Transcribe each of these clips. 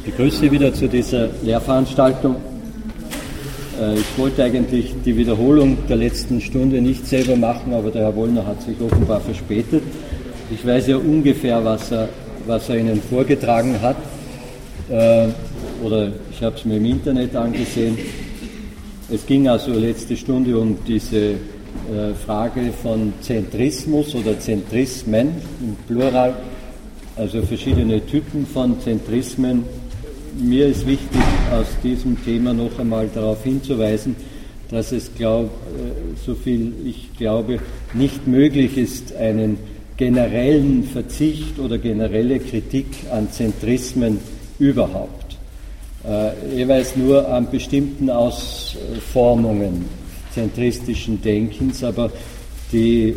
begrüße Sie wieder zu dieser Lehrveranstaltung. Ich wollte eigentlich die Wiederholung der letzten Stunde nicht selber machen, aber der Herr Wollner hat sich offenbar verspätet. Ich weiß ja ungefähr, was er Ihnen vorgetragen hat, oder ich habe es mir im Internet angesehen. Es ging also letzte Stunde um diese Frage von Zentrismus oder Zentrismen im Plural, also verschiedene Typen von Zentrismen. Mir ist wichtig, aus diesem Thema noch einmal darauf hinzuweisen, dass es, soviel ich glaube, nicht möglich ist, einen generellen Verzicht oder generelle Kritik an Zentrismen überhaupt. Jeweils nur an bestimmten Ausformungen zentristischen Denkens, aber die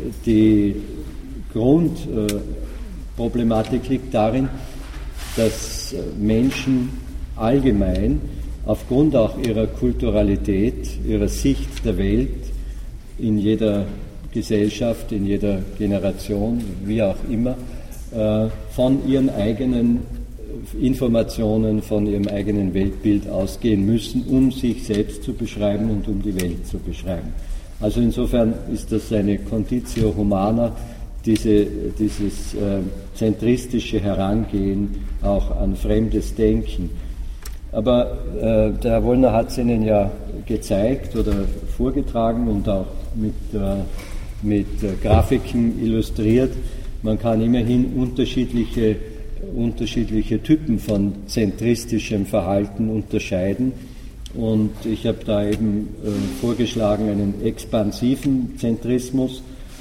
Grundproblematik liegt darin, dass Menschen allgemein aufgrund auch ihrer Kulturalität, ihrer Sicht der Welt in jeder Gesellschaft, in jeder Generation, wie auch immer, von ihren eigenen Informationen, von ihrem eigenen Weltbild ausgehen müssen, um sich selbst zu beschreiben und um die Welt zu beschreiben. Also insofern ist das eine Conditio Humana, dieses zentristische Herangehen auch an fremdes Denken. Aber der Herr Wollner hat es Ihnen ja gezeigt oder vorgetragen und auch mit Grafiken illustriert. Man kann immerhin unterschiedliche Typen von zentristischem Verhalten unterscheiden. Und ich habe da eben vorgeschlagen einen expansiven Zentrismus.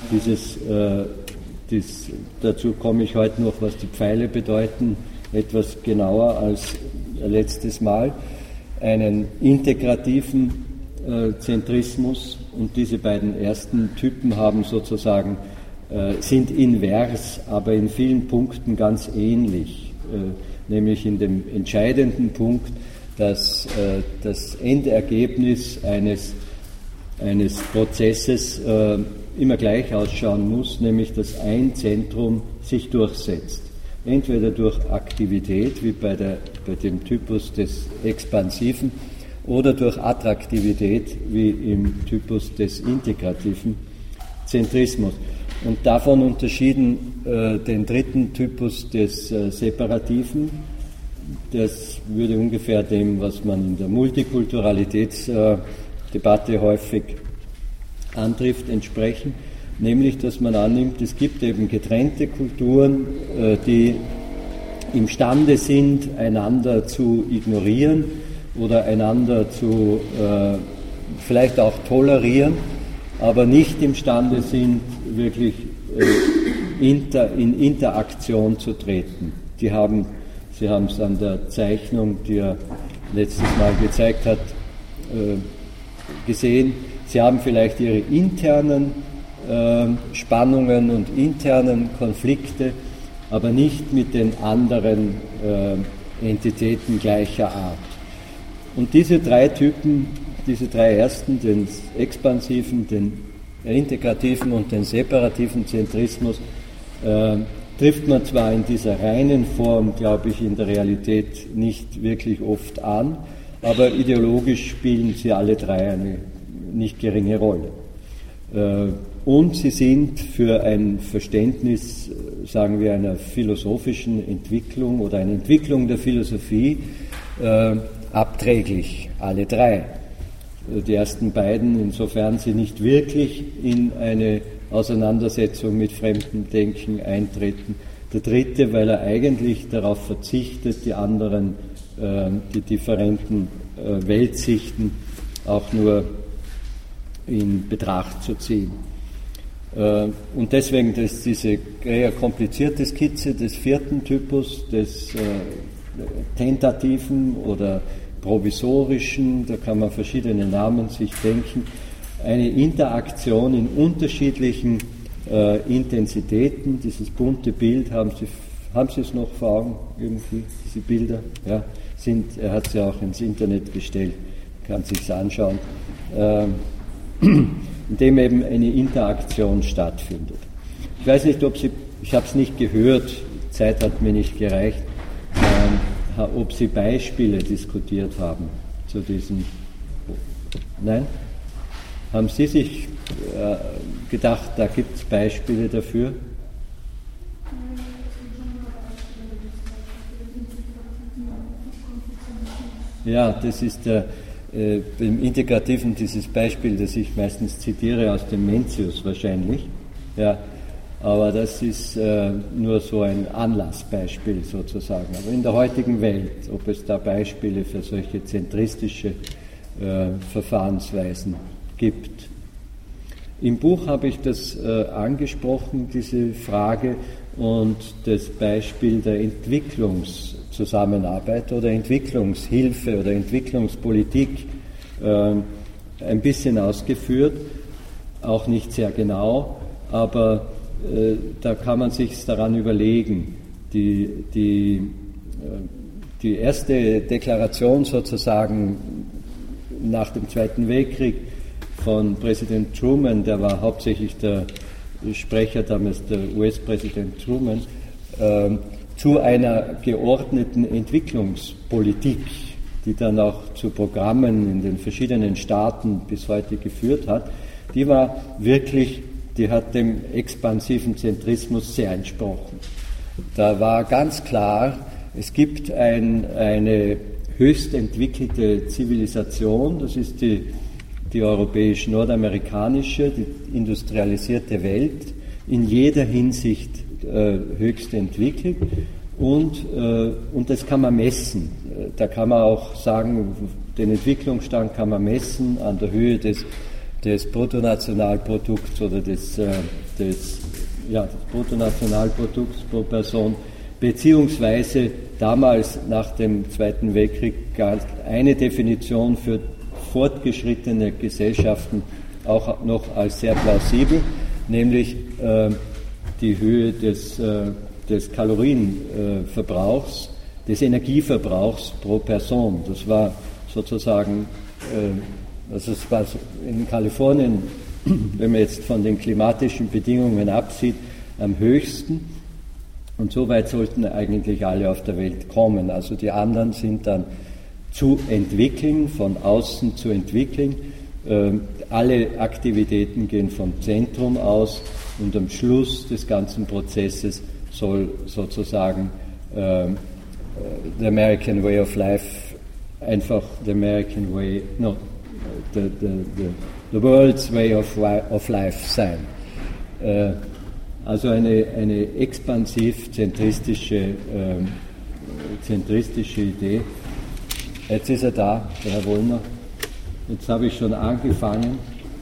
Dazu komme ich heute noch, was die Pfeile bedeuten, etwas genauer als letztes Mal. Einen integrativen Zentrismus, und diese beiden ersten Typen sind invers, aber in vielen Punkten ganz ähnlich, nämlich in dem entscheidenden Punkt, dass das Endergebnis eines Prozesses immer gleich ausschauen muss, nämlich dass ein Zentrum sich durchsetzt. Entweder durch Aktivität, wie bei dem Typus des Expansiven, oder durch Attraktivität, wie im Typus des integrativen Zentrismus. Und davon unterschieden den dritten Typus des Separativen. Das würde ungefähr dem, was man in der Multikulturalitätsdebatte häufig antrifft, entsprechen, nämlich dass man annimmt, es gibt eben getrennte Kulturen, die imstande sind, einander zu ignorieren oder einander zu vielleicht auch tolerieren, aber nicht imstande sind, wirklich in Interaktion zu treten. Sie haben es an der Zeichnung, die er letztes Mal gezeigt hat, gesehen. Sie haben vielleicht ihre internen Spannungen und internen Konflikte, aber nicht mit den anderen Entitäten gleicher Art. Und diese drei Typen, diese drei ersten, den expansiven, den integrativen und den separativen Zentrismus, trifft man zwar in dieser reinen Form, glaube ich, in der Realität nicht wirklich oft an, aber ideologisch spielen sie alle drei eine nicht geringe Rolle. Und sie sind für ein Verständnis, sagen wir, einer philosophischen Entwicklung oder einer Entwicklung der Philosophie abträglich, alle drei. Die ersten beiden, insofern sie nicht wirklich in eine Auseinandersetzung mit fremdem Denken eintreten. Der dritte, weil er eigentlich darauf verzichtet, die anderen, die differenten Weltsichten auch nur in Betracht zu ziehen. Und deswegen ist diese eher komplizierte Skizze des vierten Typus, des tentativen oder provisorischen, da kann man verschiedene Namen sich denken, eine Interaktion in unterschiedlichen Intensitäten. Dieses bunte Bild, haben Sie es noch vor Augen, irgendwie, diese Bilder? Ja, er hat sie auch ins Internet gestellt, kann sich es anschauen, in dem eben eine Interaktion stattfindet. Ich weiß nicht, ich habe es nicht gehört, Zeit hat mir nicht gereicht, ob Sie Beispiele diskutiert haben zu diesem. Nein? Haben Sie sich gedacht, da gibt es Beispiele dafür? Ja, das ist im Integrativen dieses Beispiel, das ich meistens zitiere aus dem Mencius wahrscheinlich. Ja, aber das ist nur so ein Anlassbeispiel sozusagen. Aber in der heutigen Welt, ob es da Beispiele für solche zentristische Verfahrensweisen gibt. Im Buch habe ich das angesprochen, diese Frage, und das Beispiel der Entwicklungszusammenarbeit oder Entwicklungshilfe oder Entwicklungspolitik ein bisschen ausgeführt, auch nicht sehr genau, aber da kann man sich daran überlegen. Die erste Deklaration sozusagen nach dem Zweiten Weltkrieg von Präsident Truman, der war hauptsächlich der Sprecher damals, der US-Präsident Truman, zu einer geordneten Entwicklungspolitik, die dann auch zu Programmen in den verschiedenen Staaten bis heute geführt hat, die war wirklich, die hat dem expansiven Zentrismus sehr entsprochen. Da war ganz klar, es gibt eine höchst entwickelte Zivilisation, das ist die europäisch-nordamerikanische, die industrialisierte Welt, in jeder Hinsicht höchst entwickelt und das kann man messen. Da kann man auch sagen, den Entwicklungsstand kann man messen an der Höhe des Bruttonationalprodukts oder des Bruttonationalprodukts pro Person, beziehungsweise damals nach dem Zweiten Weltkrieg galt eine Definition für fortgeschrittene Gesellschaften auch noch als sehr plausibel, nämlich die Höhe des Kalorienverbrauchs, des Energieverbrauchs pro Person. Das war sozusagen, also es war in Kalifornien, wenn man jetzt von den klimatischen Bedingungen absieht, am höchsten. Und so weit sollten eigentlich alle auf der Welt kommen. Also die anderen sind dann zu entwickeln, von außen zu entwickeln. Alle Aktivitäten gehen vom Zentrum aus und am Schluss des ganzen Prozesses soll sozusagen the American way of life einfach the American way, no, the world's way of life sein. Also eine expansiv-zentristische Idee. Jetzt ist er da, der Herr Wollner. Jetzt habe ich schon angefangen.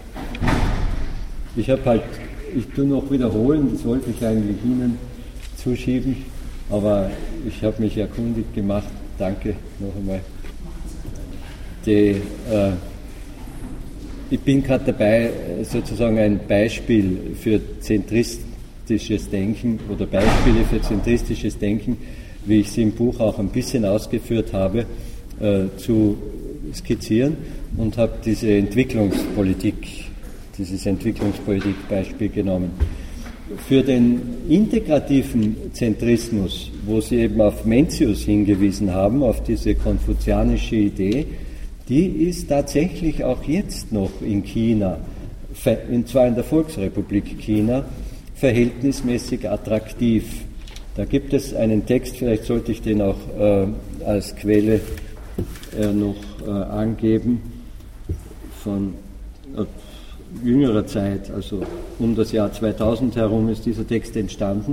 Ich tue noch wiederholen, das wollte ich eigentlich Ihnen zuschieben, aber ich habe mich erkundigt gemacht. Danke noch einmal. Ich bin gerade dabei, sozusagen ein Beispiel für zentristisches Denken oder Beispiele für zentristisches Denken, wie ich sie im Buch auch ein bisschen ausgeführt habe, zu skizzieren und habe dieses Entwicklungspolitik-Beispiel genommen. Für den integrativen Zentrismus, wo Sie eben auf Mencius hingewiesen haben, auf diese konfuzianische Idee, die ist tatsächlich auch jetzt noch in China, und zwar in der Volksrepublik China, verhältnismäßig attraktiv. Da gibt es einen Text, vielleicht sollte ich den auch als Quelle noch angeben, von jüngerer Zeit, also um das Jahr 2000 herum ist dieser Text entstanden,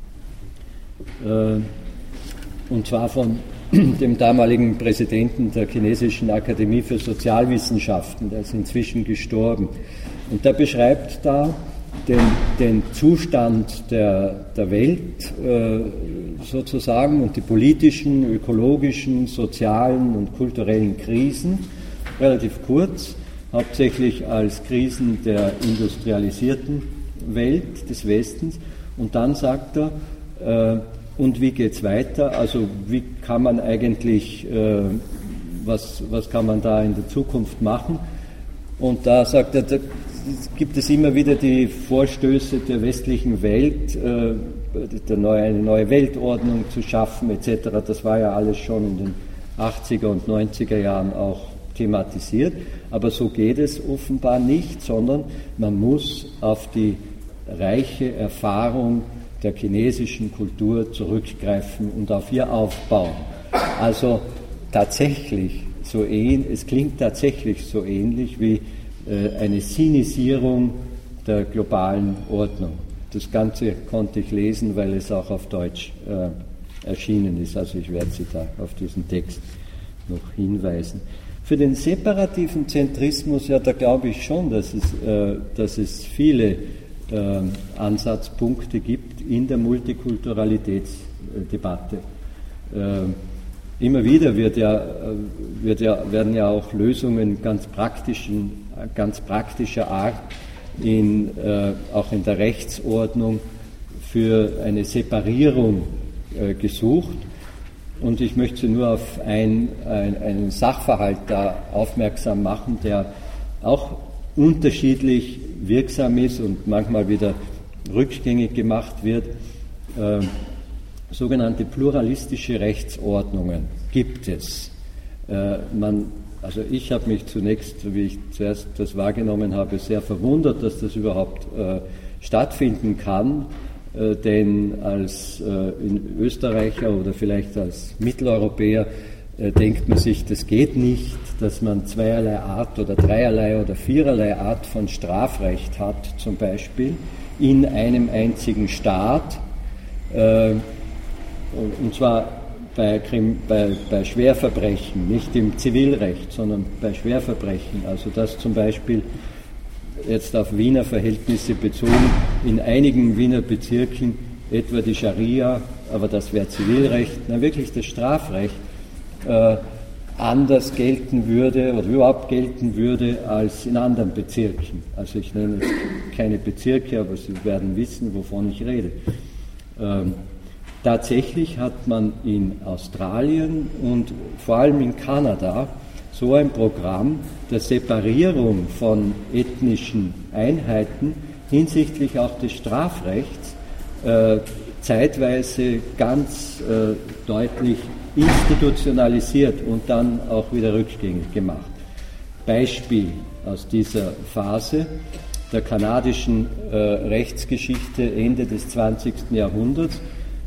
und zwar von dem damaligen Präsidenten der Chinesischen Akademie für Sozialwissenschaften, der ist inzwischen gestorben. Und der beschreibt da den Zustand der Welt sozusagen und die politischen, ökologischen, sozialen und kulturellen Krisen, relativ kurz, hauptsächlich als Krisen der industrialisierten Welt des Westens. Und dann sagt er, und wie geht es weiter? Also wie kann man eigentlich, was kann man da in der Zukunft machen? Und da sagt er, da gibt es immer wieder die Vorstöße der westlichen Welt, eine neue Weltordnung zu schaffen etc. Das war ja alles schon in den 80er und 90er Jahren auch thematisiert, aber so geht es offenbar nicht, sondern man muss auf die reiche Erfahrung der chinesischen Kultur zurückgreifen und auf ihr aufbauen. Also tatsächlich es klingt tatsächlich so ähnlich wie eine Sinisierung der globalen Ordnung. Das Ganze konnte ich lesen, weil es auch auf Deutsch erschienen ist. Also ich werde Sie da auf diesen Text noch hinweisen. Für den separativen Zentrismus, ja, da glaube ich schon, dass es viele Ansatzpunkte gibt in der Multikulturalitätsdebatte. Immer wieder werden ja auch Lösungen ganz praktischer Art auch in der Rechtsordnung für eine Separierung gesucht. Und ich möchte nur auf einen Sachverhalt da aufmerksam machen, der auch unterschiedlich wirksam ist und manchmal wieder rückgängig gemacht wird. Sogenannte pluralistische Rechtsordnungen gibt es. Also ich habe mich zunächst, wie ich zuerst das wahrgenommen habe, sehr verwundert, dass das überhaupt stattfinden kann, denn als Österreicher oder vielleicht als Mitteleuropäer denkt man sich, das geht nicht, dass man zweierlei Art oder dreierlei oder viererlei Art von Strafrecht hat, zum Beispiel, in einem einzigen Staat. Und zwar bei Schwerverbrechen, nicht im Zivilrecht, sondern bei Schwerverbrechen. Also dass zum Beispiel jetzt auf Wiener Verhältnisse bezogen in einigen Wiener Bezirken etwa die Scharia, aber das wäre Zivilrecht, wirklich das Strafrecht, anders gelten würde oder überhaupt gelten würde als in anderen Bezirken. Also ich nenne jetzt keine Bezirke, aber Sie werden wissen, wovon ich rede. Tatsächlich hat man in Australien und vor allem in Kanada so ein Programm der Separierung von ethnischen Einheiten hinsichtlich auch des Strafrechts zeitweise ganz deutlich institutionalisiert und dann auch wieder rückgängig gemacht. Beispiel aus dieser Phase der kanadischen Rechtsgeschichte Ende des 20. Jahrhunderts,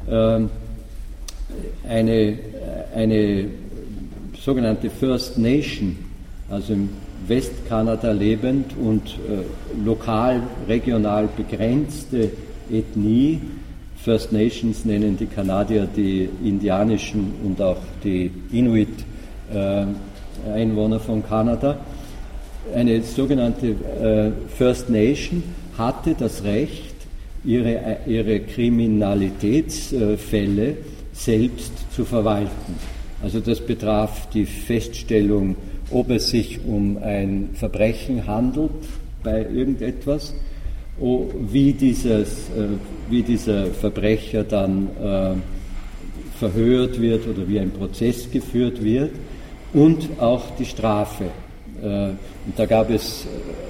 eine sogenannte First Nation, also im Westkanada lebend und lokal, regional begrenzte Ethnie. First Nations nennen die Kanadier die indianischen und auch die Inuit Einwohner von Kanada. Eine sogenannte First Nation hatte das Recht, ihre Kriminalitätsfälle selbst zu verwalten. Also das betraf die Feststellung, ob es sich um ein Verbrechen handelt bei irgendetwas, wie dieser Verbrecher dann verhört wird oder wie ein Prozess geführt wird und auch die Strafe. Und da gab es,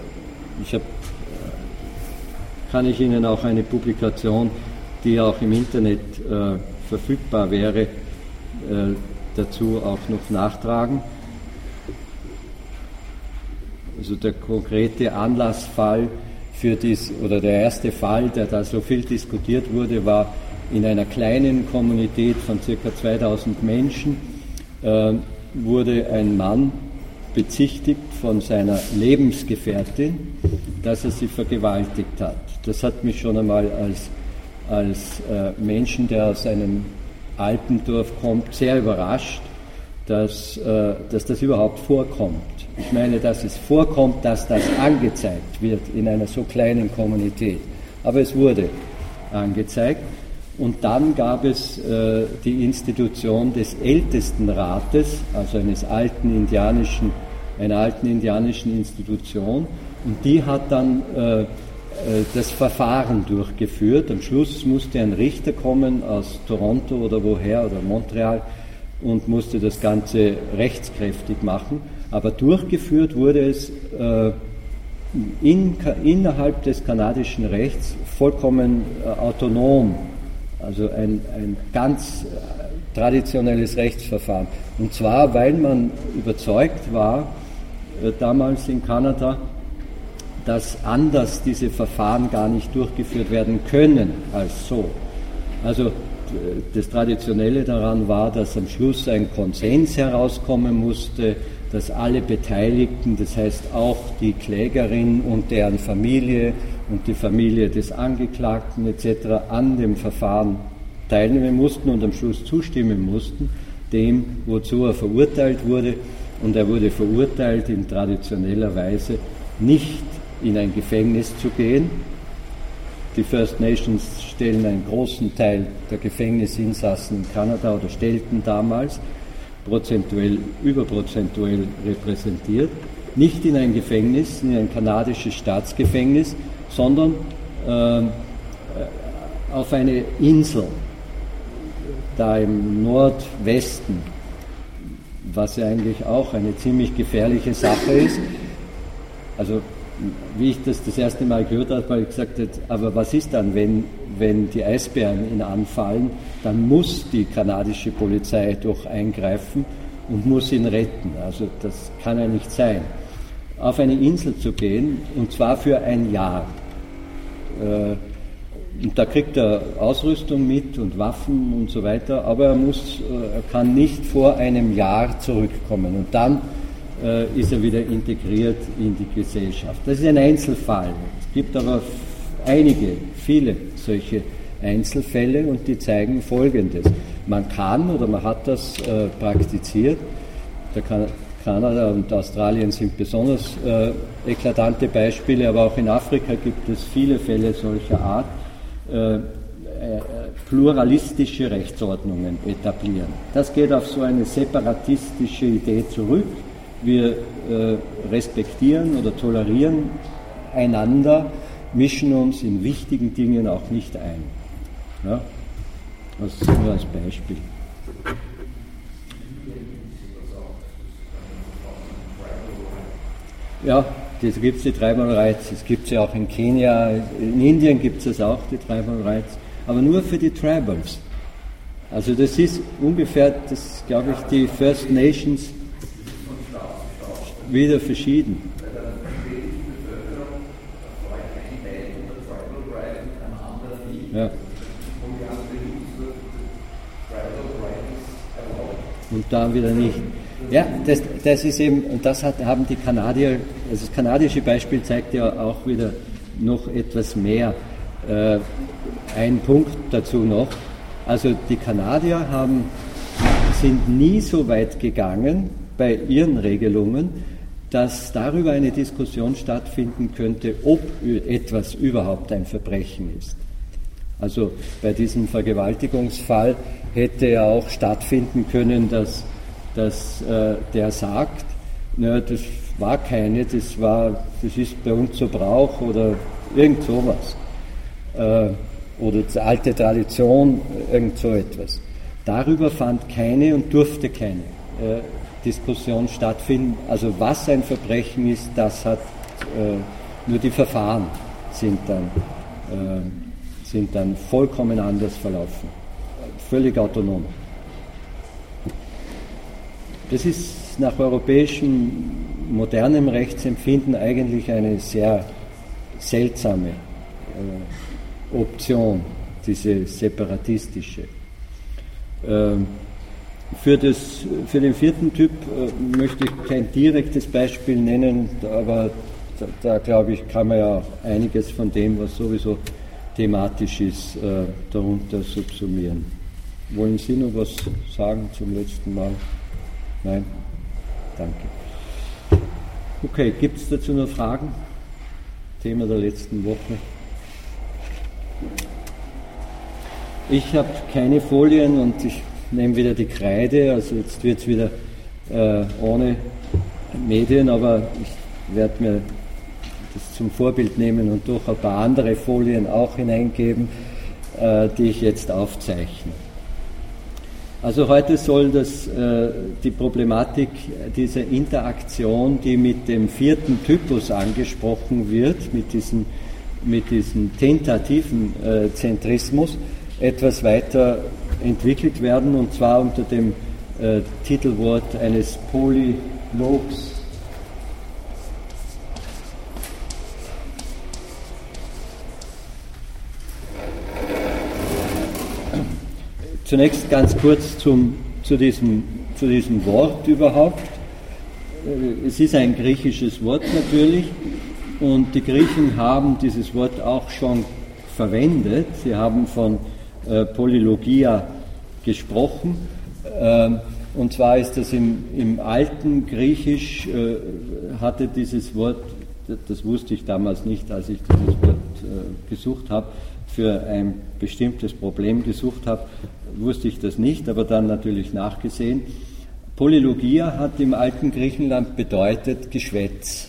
kann ich Ihnen auch eine Publikation, die auch im Internet verfügbar wäre, dazu auch noch nachtragen. Also der konkrete Anlassfall oder der erste Fall, der da so viel diskutiert wurde, war in einer kleinen Kommunität von ca. 2000 Menschen, wurde ein Mann bezichtigt von seiner Lebensgefährtin, dass er sie vergewaltigt hat. Das hat mich schon einmal als Menschen, der aus einem Alpendorf kommt, sehr überrascht, dass das überhaupt vorkommt. Ich meine, dass es vorkommt, dass das angezeigt wird in einer so kleinen Kommunität. Aber es wurde angezeigt. Und dann gab es die Institution des Ältestenrates, also einer alten indianischen Institution. Und die hat dann das Verfahren durchgeführt. Am Schluss musste ein Richter kommen aus Toronto oder woher oder Montreal und musste das Ganze rechtskräftig machen. Aber durchgeführt wurde es innerhalb des kanadischen Rechts vollkommen autonom. Also ein ganz traditionelles Rechtsverfahren. Und zwar, weil man überzeugt war, damals in Kanada, dass anders diese Verfahren gar nicht durchgeführt werden können als so. Also das Traditionelle daran war, dass am Schluss ein Konsens herauskommen musste, dass alle Beteiligten, das heißt auch die Klägerin und deren Familie und die Familie des Angeklagten etc. an dem Verfahren teilnehmen mussten und am Schluss zustimmen mussten, dem, wozu er verurteilt wurde. Und er wurde verurteilt in traditioneller Weise nicht in ein Gefängnis zu gehen. Die First Nations stellen einen großen Teil der Gefängnisinsassen in Kanada oder stellten damals, überprozentuell repräsentiert, nicht in ein Gefängnis, in ein kanadisches Staatsgefängnis, sondern auf eine Insel, da im Nordwesten, was ja eigentlich auch eine ziemlich gefährliche Sache ist. Also wie ich das erste Mal gehört habe, habe ich gesagt, aber was ist dann, wenn die Eisbären ihn anfallen, dann muss die kanadische Polizei doch eingreifen und muss ihn retten. Also das kann ja nicht sein. Auf eine Insel zu gehen, und zwar für ein Jahr. Und da kriegt er Ausrüstung mit und Waffen und so weiter, aber er kann nicht vor einem Jahr zurückkommen. Und dann ist er wieder integriert in die Gesellschaft. Das ist ein Einzelfall. Es gibt aber viele solche Einzelfälle und die zeigen Folgendes. Man kann oder man hat das praktiziert. Kanada und Australien sind besonders eklatante Beispiele, aber auch in Afrika gibt es viele Fälle solcher Art, pluralistische Rechtsordnungen etablieren. Das geht auf so eine separatistische Idee zurück. Wir respektieren oder tolerieren einander, mischen uns in wichtigen Dingen auch nicht ein. Ja? Das nur als Beispiel. Ja, das gibt es, die Tribal Rights. Es gibt sie auch in Kenia, in Indien gibt es auch, die Tribal Rights, aber nur für die Tribals. Also das ist ungefähr, das glaube ich, die First Nations wieder verschieden. Ja. Und dann wieder nicht. Ja, das ist eben, und das haben die Kanadier, also das kanadische Beispiel zeigt ja auch wieder noch etwas mehr. Ein Punkt dazu noch. Also die Kanadier sind nie so weit gegangen bei ihren Regelungen, dass darüber eine Diskussion stattfinden könnte, ob etwas überhaupt ein Verbrechen ist. Also bei diesem Vergewaltigungsfall hätte ja auch stattfinden können, dass der sagt, na, das war keine, das ist bei uns so Brauch oder irgend sowas. Oder alte Tradition, irgend so etwas. Darüber fand keine und durfte keine Diskussion stattfinden. Also was ein Verbrechen ist, das hat nur die Verfahren sind dann vollkommen anders verlaufen. Völlig autonom. Das ist nach europäischem modernem Rechtsempfinden eigentlich eine sehr seltsame Option, diese separatistische. Für den vierten Typ möchte ich kein direktes Beispiel nennen, aber da glaube ich, kann man ja auch einiges von dem, was sowieso thematisch ist, darunter subsumieren. Wollen Sie noch was sagen zum letzten Mal? Nein? Danke. Okay, gibt es dazu noch Fragen? Thema der letzten Woche. Ich habe keine Folien und ich nehme wieder die Kreide, also jetzt wird es wieder ohne Medien, aber ich werde mir das zum Vorbild nehmen und durch ein paar andere Folien auch hineingeben, die ich jetzt aufzeichne. Also heute soll die Problematik dieser Interaktion, die mit dem vierten Typus angesprochen wird, mit diesem tentativen Zentrismus, etwas weiter entwickelt werden, und zwar unter dem Titelwort eines Polylogs. Zunächst ganz kurz zu diesem Wort überhaupt. Es ist ein griechisches Wort natürlich, und die Griechen haben dieses Wort auch schon verwendet. Sie haben von Polylogia gesprochen, und zwar ist das im alten Griechisch hatte dieses Wort, das wusste ich damals nicht, als ich dieses Wort gesucht habe, für ein bestimmtes Problem gesucht habe, wusste ich das nicht, aber dann natürlich nachgesehen. Polylogia hat im alten Griechenland bedeutet Geschwätz.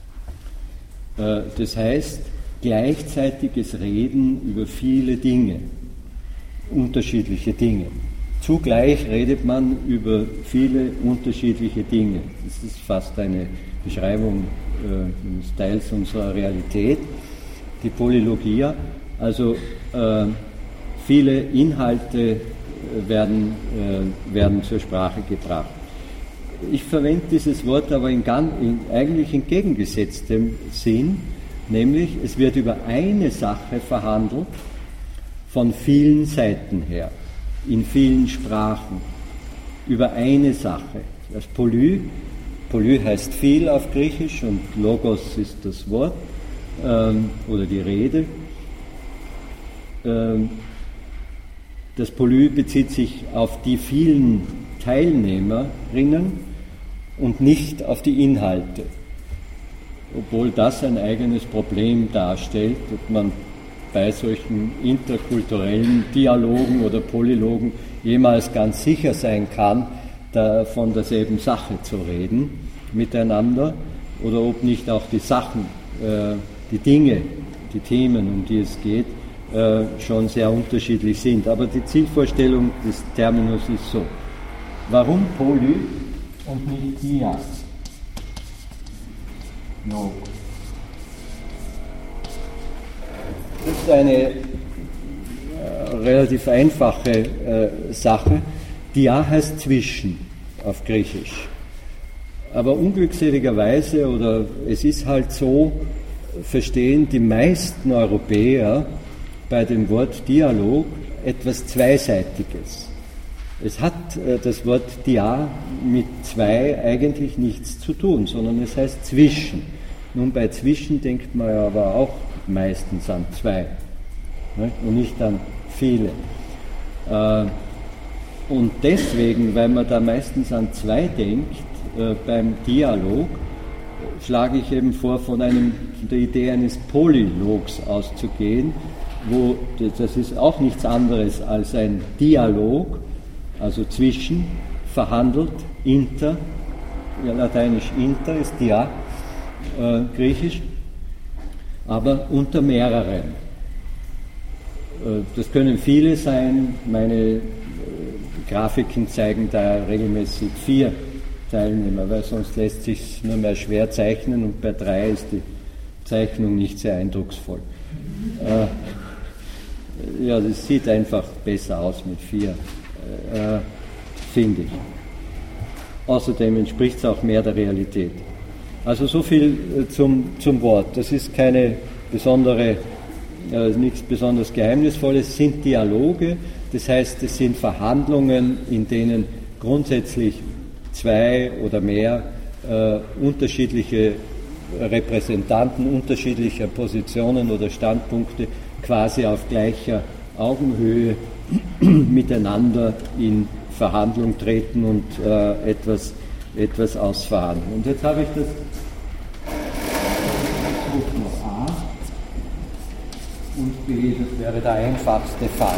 Das heißt, gleichzeitiges Reden über viele Dinge, unterschiedliche Dinge. Zugleich redet man über viele unterschiedliche Dinge. Das ist fast eine Beschreibung des Teils unserer Realität, die Polylogia. Also viele Inhalte werden zur Sprache gebracht. Ich verwende dieses Wort aber eigentlich entgegengesetztem Sinn, nämlich es wird über eine Sache verhandelt von vielen Seiten her, in vielen Sprachen, über eine Sache. Das Poly heißt viel auf Griechisch und Logos ist das Wort oder die Rede. Das Poly bezieht sich auf die vielen Teilnehmerinnen und nicht auf die Inhalte, obwohl das ein eigenes Problem darstellt, ob man bei solchen interkulturellen Dialogen oder Polylogen jemals ganz sicher sein kann, von derselben Sache zu reden miteinander, oder ob nicht auch die Sachen, die Dinge, die Themen, um die es geht, schon sehr unterschiedlich sind. Aber die Zielvorstellung des Terminus ist so. Warum Poly und nicht Dia? No. Das ist eine relativ einfache Sache. Dia heißt zwischen auf Griechisch. Aber unglückseligerweise, oder es ist halt so, verstehen die meisten Europäer bei dem Wort Dialog etwas Zweiseitiges. Es hat das Wort dia mit zwei eigentlich nichts zu tun, sondern es heißt zwischen. Nun, bei zwischen denkt man ja aber auch meistens an zwei, ne? Und nicht an viele. Und deswegen, weil man da meistens an zwei denkt, beim Dialog, schlage ich eben vor, von der Idee eines Polylogs auszugehen, wo das ist auch nichts anderes als ein Dialog, also zwischen, verhandelt, inter, ja, lateinisch inter ist dia, griechisch, aber unter mehreren. Das können viele sein, meine Grafiken zeigen da regelmäßig 4 Teilnehmer, weil sonst lässt sich nur mehr schwer zeichnen, und bei 3 ist die Zeichnung nicht sehr eindrucksvoll. Ja, das sieht einfach besser aus mit 4, finde ich. Außerdem entspricht es auch mehr der Realität. Also so viel zum Wort. Das ist keine besondere, nichts besonders Geheimnisvolles. Es sind Dialoge, das heißt, es sind Verhandlungen, in denen grundsätzlich 2 oder mehr unterschiedliche Repräsentanten unterschiedlicher Positionen oder Standpunkte quasi auf gleicher Augenhöhe miteinander in Verhandlung treten und etwas ausverhandeln. Und jetzt habe ich das noch A und B, das wäre der einfachste Fall.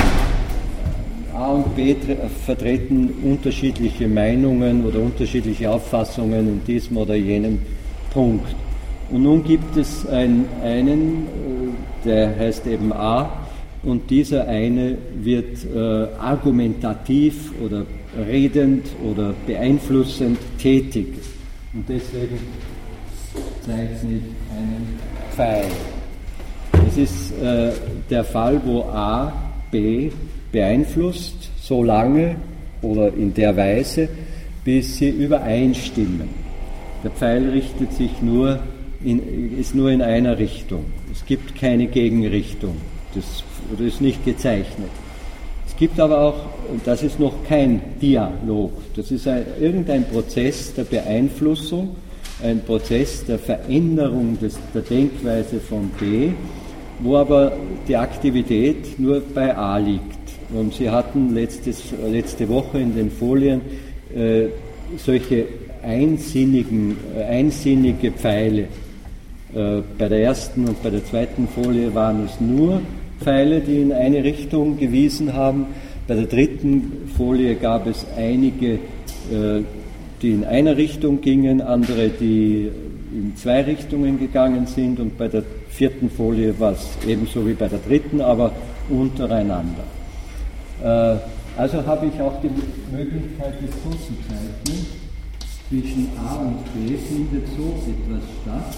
A und B vertreten unterschiedliche Meinungen oder unterschiedliche Auffassungen in diesem oder jenem Punkt. Und nun gibt es einen, der heißt eben A, und dieser eine wird argumentativ oder redend oder beeinflussend tätig. Und deswegen zeichne ich einen Pfeil. Es ist der Fall, wo A B beeinflusst, so lange oder in der Weise, bis sie übereinstimmen. Der Pfeil richtet sich ist nur in einer Richtung. Es gibt keine Gegenrichtung. Das ist nicht gezeichnet. Es gibt aber auch, und das ist noch kein Dialog, das ist irgendein Prozess der Beeinflussung, ein Prozess der Veränderung der Denkweise von B, wo aber die Aktivität nur bei A liegt. Und Sie hatten letzte Woche in den Folien solche einsinnige Pfeile. Bei der ersten und bei der zweiten Folie waren es nur Pfeile, die in eine Richtung gewiesen haben. Bei der dritten Folie gab es einige, die in einer Richtung gingen, andere, die in zwei Richtungen gegangen sind, und bei der vierten Folie war es ebenso wie bei der dritten, aber untereinander. Also habe ich auch die Möglichkeit, das so zu zeichnen. Zwischen A und B findet so etwas statt.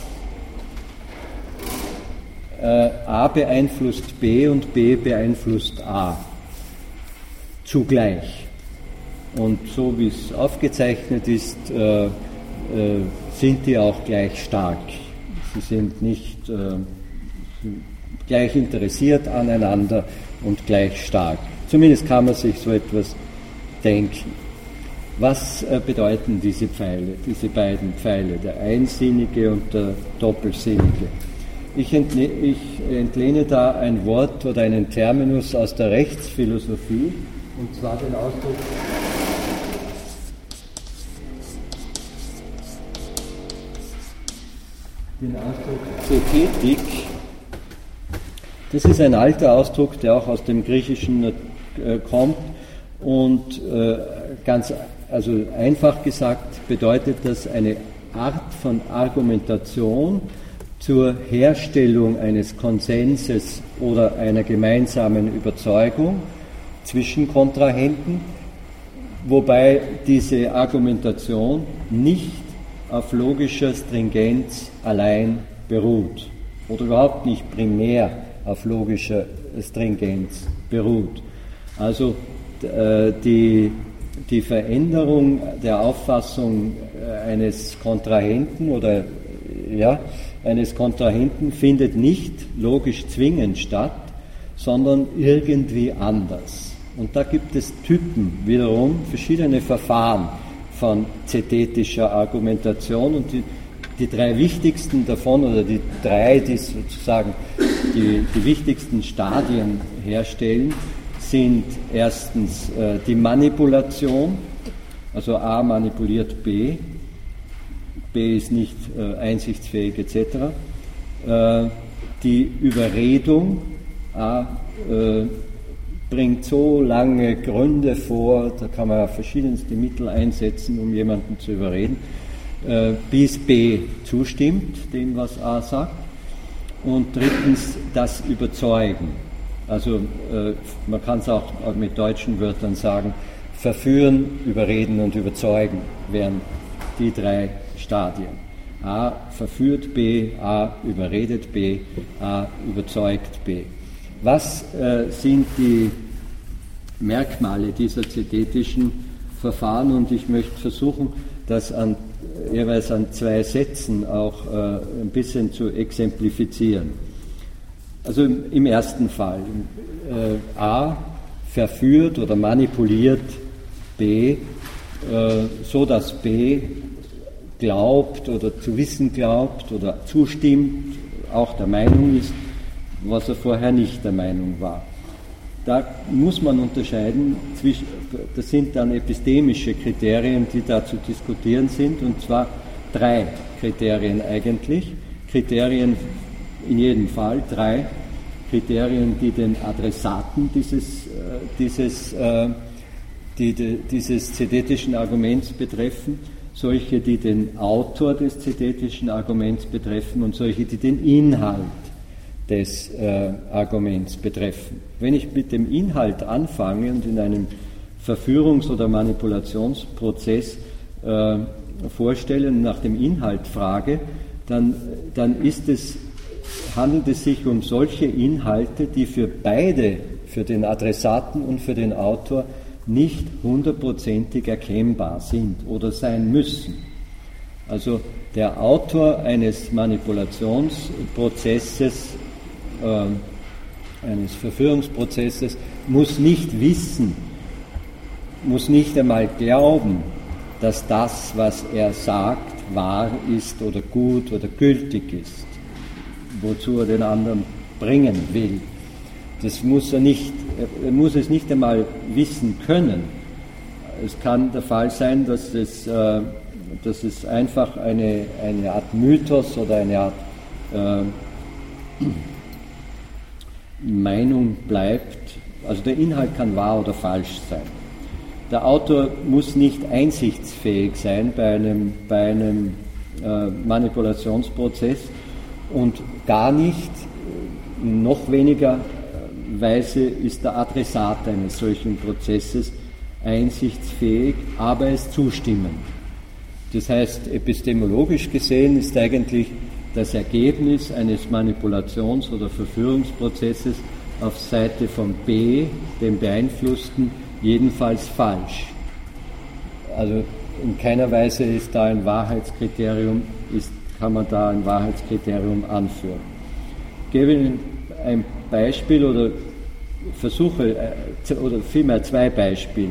A beeinflusst B und B beeinflusst A zugleich. Und so wie es aufgezeichnet ist, sind die auch gleich stark. Sie sind nicht gleich interessiert aneinander und gleich stark. Zumindest kann man sich so etwas denken. Was bedeuten diese beiden Pfeile, der einsinnige und der doppelsinnige? Ich entlehne da ein Wort oder einen Terminus aus der Rechtsphilosophie, und zwar den Ausdruck Zetetik. Das ist ein alter Ausdruck, der auch aus dem Griechischen kommt, und also einfach gesagt bedeutet das eine Art von Argumentation zur Herstellung eines Konsenses oder einer gemeinsamen Überzeugung zwischen Kontrahenten, wobei diese Argumentation nicht auf logischer Stringenz allein beruht oder überhaupt nicht primär auf logischer Stringenz beruht. Also die Veränderung der Auffassung eines Kontrahenten findet nicht logisch zwingend statt, sondern irgendwie anders. Und da gibt es Typen wiederum, verschiedene Verfahren von zetetischer Argumentation, und die drei wichtigsten davon, oder die drei, die sozusagen die wichtigsten Stadien herstellen, sind erstens die Manipulation, also A manipuliert B, B ist nicht einsichtsfähig etc. Die Überredung, A bringt so lange Gründe vor, da kann man ja verschiedenste Mittel einsetzen, um jemanden zu überreden, bis B zustimmt dem, was A sagt. Und drittens das Überzeugen. Also man kann es auch mit deutschen Wörtern sagen, verführen, überreden und überzeugen wären die drei Stadien. A verführt B, A überredet B, A überzeugt B. Was sind die Merkmale dieser zethetischen Verfahren? Und ich möchte versuchen, das jeweils an zwei Sätzen auch ein bisschen zu exemplifizieren. Also im ersten Fall, A verführt oder manipuliert B, so dass B glaubt oder zu wissen glaubt oder zustimmt, auch der Meinung ist, was er vorher nicht der Meinung war. Da muss man unterscheiden, das sind dann epistemische Kriterien, die da zu diskutieren sind, und zwar drei Kriterien eigentlich. Kriterien in jedem Fall, drei Kriterien, die den Adressaten dieses zethetischen Arguments betreffen, solche, die den Autor des zethetischen Arguments betreffen, und solche, die den Inhalt des Arguments betreffen. Wenn ich mit dem Inhalt anfange und in einem Verführungs- oder Manipulationsprozess vorstelle und nach dem Inhalt frage, dann handelt es sich um solche Inhalte, die für beide für den Adressaten und für den Autor nicht hundertprozentig erkennbar sind oder sein müssen. Also der Autor eines Manipulationsprozesses, eines Verführungsprozesses muss nicht wissen, muss nicht einmal glauben, dass das, was er sagt, wahr ist oder gut oder gültig ist, wozu er den anderen bringen will. Das muss er muss es nicht einmal wissen können. Es kann der Fall sein, dass es einfach eine Art Mythos oder eine Art Meinung bleibt. Also der Inhalt kann wahr oder falsch sein. Der Autor muss nicht einsichtsfähig sein bei einem Manipulationsprozess und gar nicht, in noch weniger Weise ist der Adressat eines solchen Prozesses einsichtsfähig, aber es zustimmend. Das heißt, epistemologisch gesehen ist eigentlich das Ergebnis eines Manipulations- oder Verführungsprozesses auf Seite von B, dem Beeinflussten, jedenfalls falsch. Also in keiner Weise ist da ein Wahrheitskriterium, kann man da ein Wahrheitskriterium anführen. Ich gebe Ihnen ein Beispiel oder versuche, oder vielmehr zwei Beispiele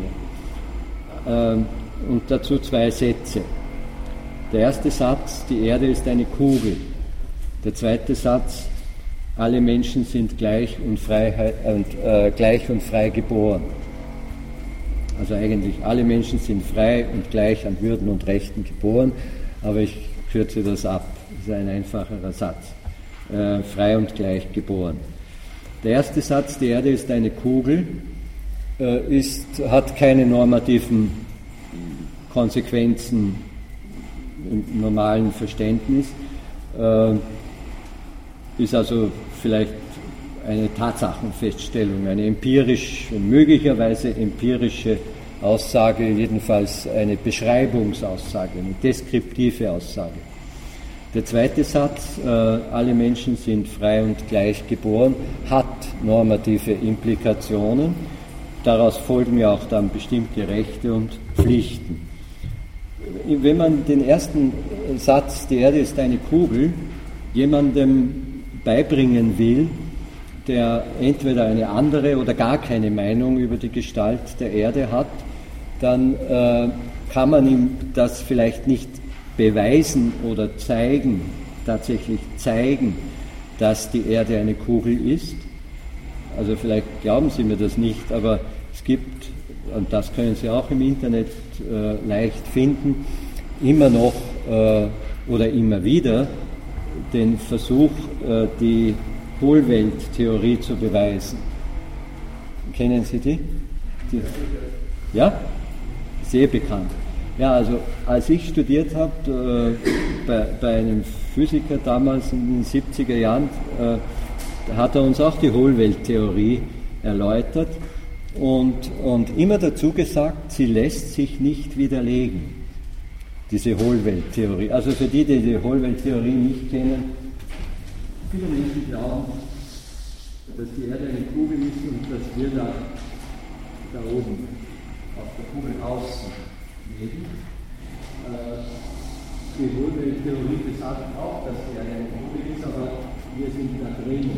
und dazu zwei Sätze. Der erste Satz, die Erde ist eine Kugel. Der zweite Satz, alle Menschen sind gleich und frei geboren. Also eigentlich alle Menschen sind frei und gleich an Würden und Rechten geboren, aber ich kürze das ab. Das ist ein einfacherer Satz. Frei und gleich geboren. Der erste Satz, die Erde ist eine Kugel, hat keine normativen Konsequenzen im normalen Verständnis, ist also vielleicht eine Tatsachenfeststellung, eine möglicherweise empirische Aussage, jedenfalls eine Beschreibungsaussage, eine deskriptive Aussage. Der zweite Satz, alle Menschen sind frei und gleich geboren, hat normative Implikationen. Daraus folgen ja auch dann bestimmte Rechte und Pflichten. Wenn man den ersten Satz, die Erde ist eine Kugel, jemandem beibringen will, der entweder eine andere oder gar keine Meinung über die Gestalt der Erde hat, dann kann man ihm das vielleicht nicht beweisen oder tatsächlich zeigen, dass die Erde eine Kugel ist. Also vielleicht glauben Sie mir das nicht, aber es gibt, und das können Sie auch im Internet leicht finden, immer noch oder immer wieder den Versuch, die Hohlwelttheorie zu beweisen. Kennen Sie die? Ja? Sehr bekannt. Ja, also als ich studiert habe, bei einem Physiker damals in den 70er Jahren, hat er uns auch die Hohlwelttheorie erläutert und immer dazu gesagt, sie lässt sich nicht widerlegen, diese Hohlwelttheorie. Also für die die Hohlwelttheorie nicht kennen, viele Menschen glauben, dass die Erde eine Kugel ist und dass wir da oben auf der Kugel außen leben. Die Hohlwelttheorie besagt auch, dass die Erde eine Kugel ist, aber wir sind da drinnen.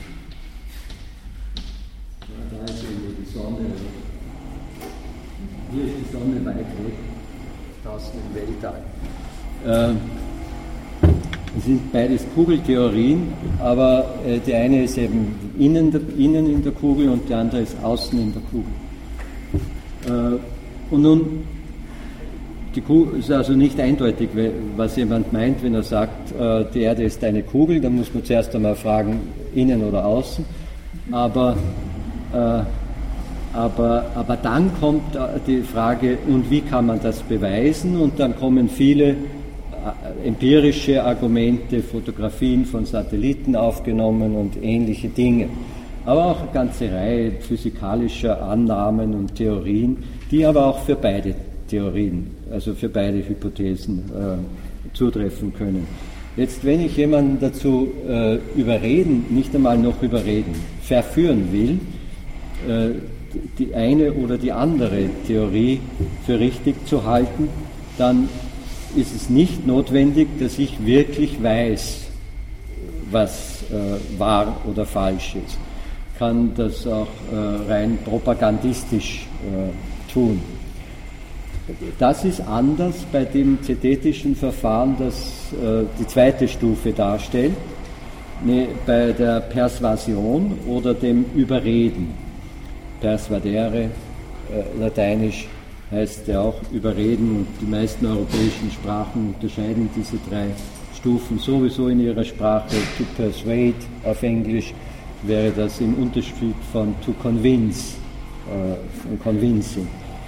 Ja, da ist irgendwie die Sonne. Hier ist die Sonne weit weg, draußen im Weltall. Es sind beides Kugeltheorien, aber die eine ist eben innen in der Kugel und die andere ist außen in der Kugel. Und nun, die Kugel ist also nicht eindeutig, was jemand meint, wenn er sagt, die Erde ist eine Kugel, dann muss man zuerst einmal fragen, innen oder außen. Aber dann kommt die Frage, und wie kann man das beweisen? Und dann kommen viele empirische Argumente, Fotografien von Satelliten aufgenommen und ähnliche Dinge. Aber auch eine ganze Reihe physikalischer Annahmen und Theorien, die aber auch für beide Theorien, also für beide Hypothesen zutreffen können. Jetzt, wenn ich jemanden dazu verführen will, die eine oder die andere Theorie für richtig zu halten, dann ist es nicht notwendig, dass ich wirklich weiß, was wahr oder falsch ist. Ich kann das auch rein propagandistisch tun. Das ist anders bei dem zethetischen Verfahren, das die zweite Stufe darstellt, bei der Persuasion oder dem Überreden. Persuadere, lateinisch heißt ja auch Überreden, und die meisten europäischen Sprachen unterscheiden diese drei Stufen sowieso in ihrer Sprache. To persuade auf Englisch wäre das im Unterschied von to convince, von convincing.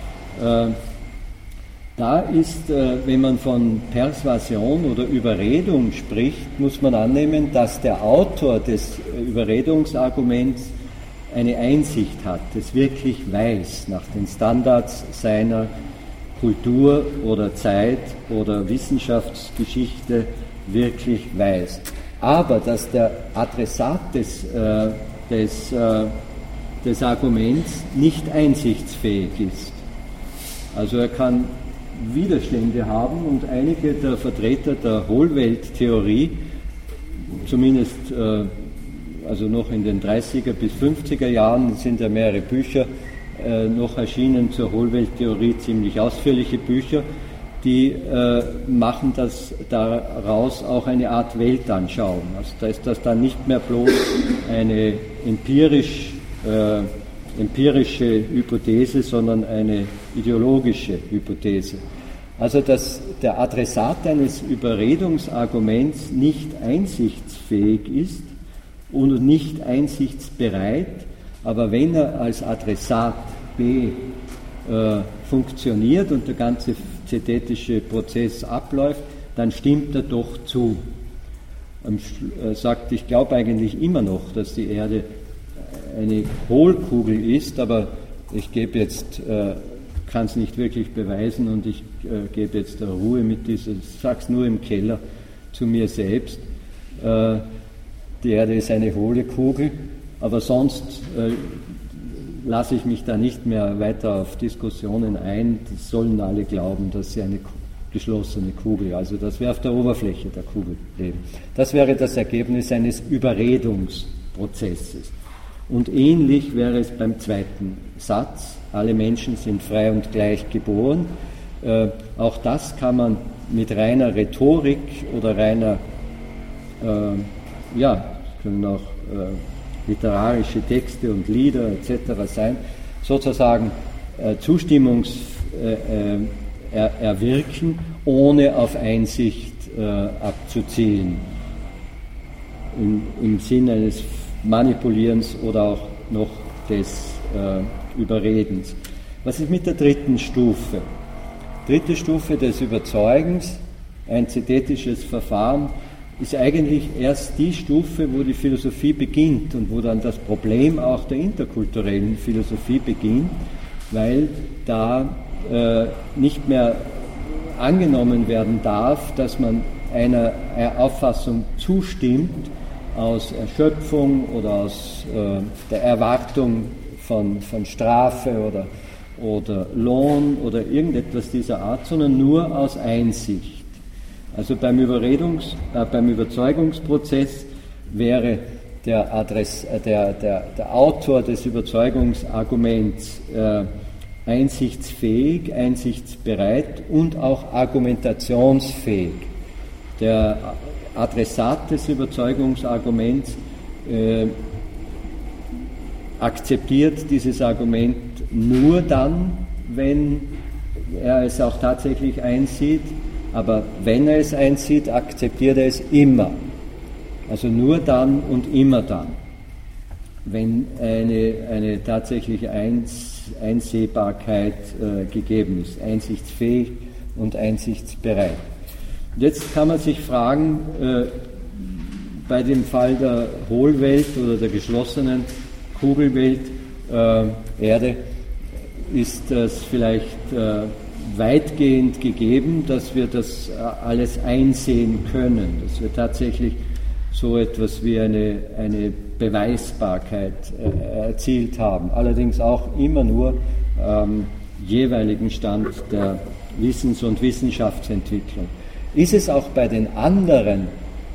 Da ist, wenn man von Persuasion oder Überredung spricht, muss man annehmen, dass der Autor des Überredungsarguments eine Einsicht hat, es wirklich weiß, nach den Standards seiner Kultur oder Zeit oder Wissenschaftsgeschichte wirklich weiß. Aber dass der Adressat des Arguments nicht einsichtsfähig ist. Also er kann Widerstände haben, und einige der Vertreter der Hohlwelttheorie, zumindest also noch in den 30er bis 50er Jahren, sind ja mehrere Bücher noch erschienen zur Hohlwelttheorie, ziemlich ausführliche Bücher, die machen daraus auch eine Art Weltanschauung. Also da ist das dann nicht mehr bloß eine empirische Hypothese, sondern eine ideologische Hypothese. Also dass der Adressat eines Überredungsarguments nicht einsichtsfähig ist und nicht einsichtsbereit, aber wenn er als Adressat B funktioniert und der ganze zetetische Prozess abläuft, dann stimmt er doch zu. Er sagt, ich glaube eigentlich immer noch, dass die Erde eine Hohlkugel ist, aber ich gebe jetzt, kann es nicht wirklich beweisen, und ich gebe jetzt Ruhe mit dieser, ich sage es nur im Keller zu mir selbst, die Erde ist eine hohle Kugel, aber sonst lasse ich mich da nicht mehr weiter auf Diskussionen ein, die sollen alle glauben, dass sie eine geschlossene Kugel, also dass wir auf der Oberfläche der Kugel leben. Das wäre das Ergebnis eines Überredungsprozesses. Und ähnlich wäre es beim zweiten Satz, alle Menschen sind frei und gleich geboren. Auch das kann man mit reiner Rhetorik oder reiner, können auch literarische Texte und Lieder etc. sein, sozusagen erwirken, ohne auf Einsicht abzuzielen, im Sinne eines Manipulierens oder auch noch des Überredens. Was ist mit der dritten Stufe? Dritte Stufe des Überzeugens, ein zetetisches Verfahren, ist eigentlich erst die Stufe, wo die Philosophie beginnt und wo dann das Problem auch der interkulturellen Philosophie beginnt, weil da nicht mehr angenommen werden darf, dass man einer Auffassung zustimmt, aus Erschöpfung oder aus der Erwartung von Strafe oder Lohn oder irgendetwas dieser Art, sondern nur aus Einsicht. Also beim Überzeugungsprozess wäre der Autor des Überzeugungsarguments einsichtsfähig, einsichtsbereit und auch argumentationsfähig. Der Adressat des Überzeugungsarguments akzeptiert dieses Argument nur dann, wenn er es auch tatsächlich einsieht, aber wenn er es einsieht, akzeptiert er es immer. Also nur dann und immer dann, wenn eine tatsächliche Einsehbarkeit gegeben ist, einsichtsfähig und einsichtsbereit. Jetzt kann man sich fragen, bei dem Fall der Hohlwelt oder der geschlossenen Kugelwelt, Erde, ist das vielleicht weitgehend gegeben, dass wir das alles einsehen können, dass wir tatsächlich so etwas wie eine Beweisbarkeit erzielt haben, allerdings auch immer nur am jeweiligen Stand der Wissens- und Wissenschaftsentwicklung. Ist es auch bei den anderen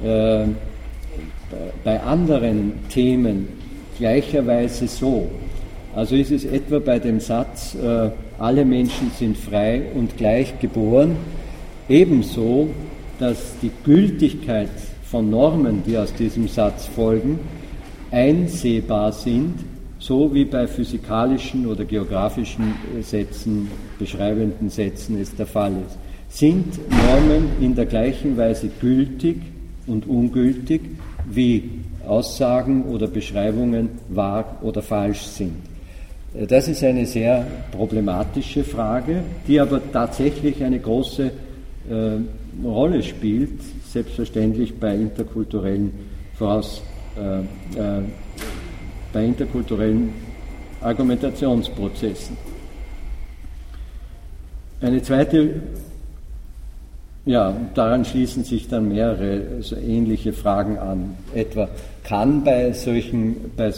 Themen gleicherweise so? Also ist es etwa bei dem Satz, alle Menschen sind frei und gleich geboren, ebenso, dass die Gültigkeit von Normen, die aus diesem Satz folgen, einsehbar sind, so wie bei physikalischen oder geografischen Sätzen, beschreibenden Sätzen es der Fall ist. Sind Normen in der gleichen Weise gültig und ungültig, wie Aussagen oder Beschreibungen wahr oder falsch sind? Das ist eine sehr problematische Frage, die aber tatsächlich eine große Rolle spielt, selbstverständlich bei interkulturellen Argumentationsprozessen. Eine zweite, daran schließen sich dann mehrere so ähnliche Fragen an. Etwa, kann bei solchen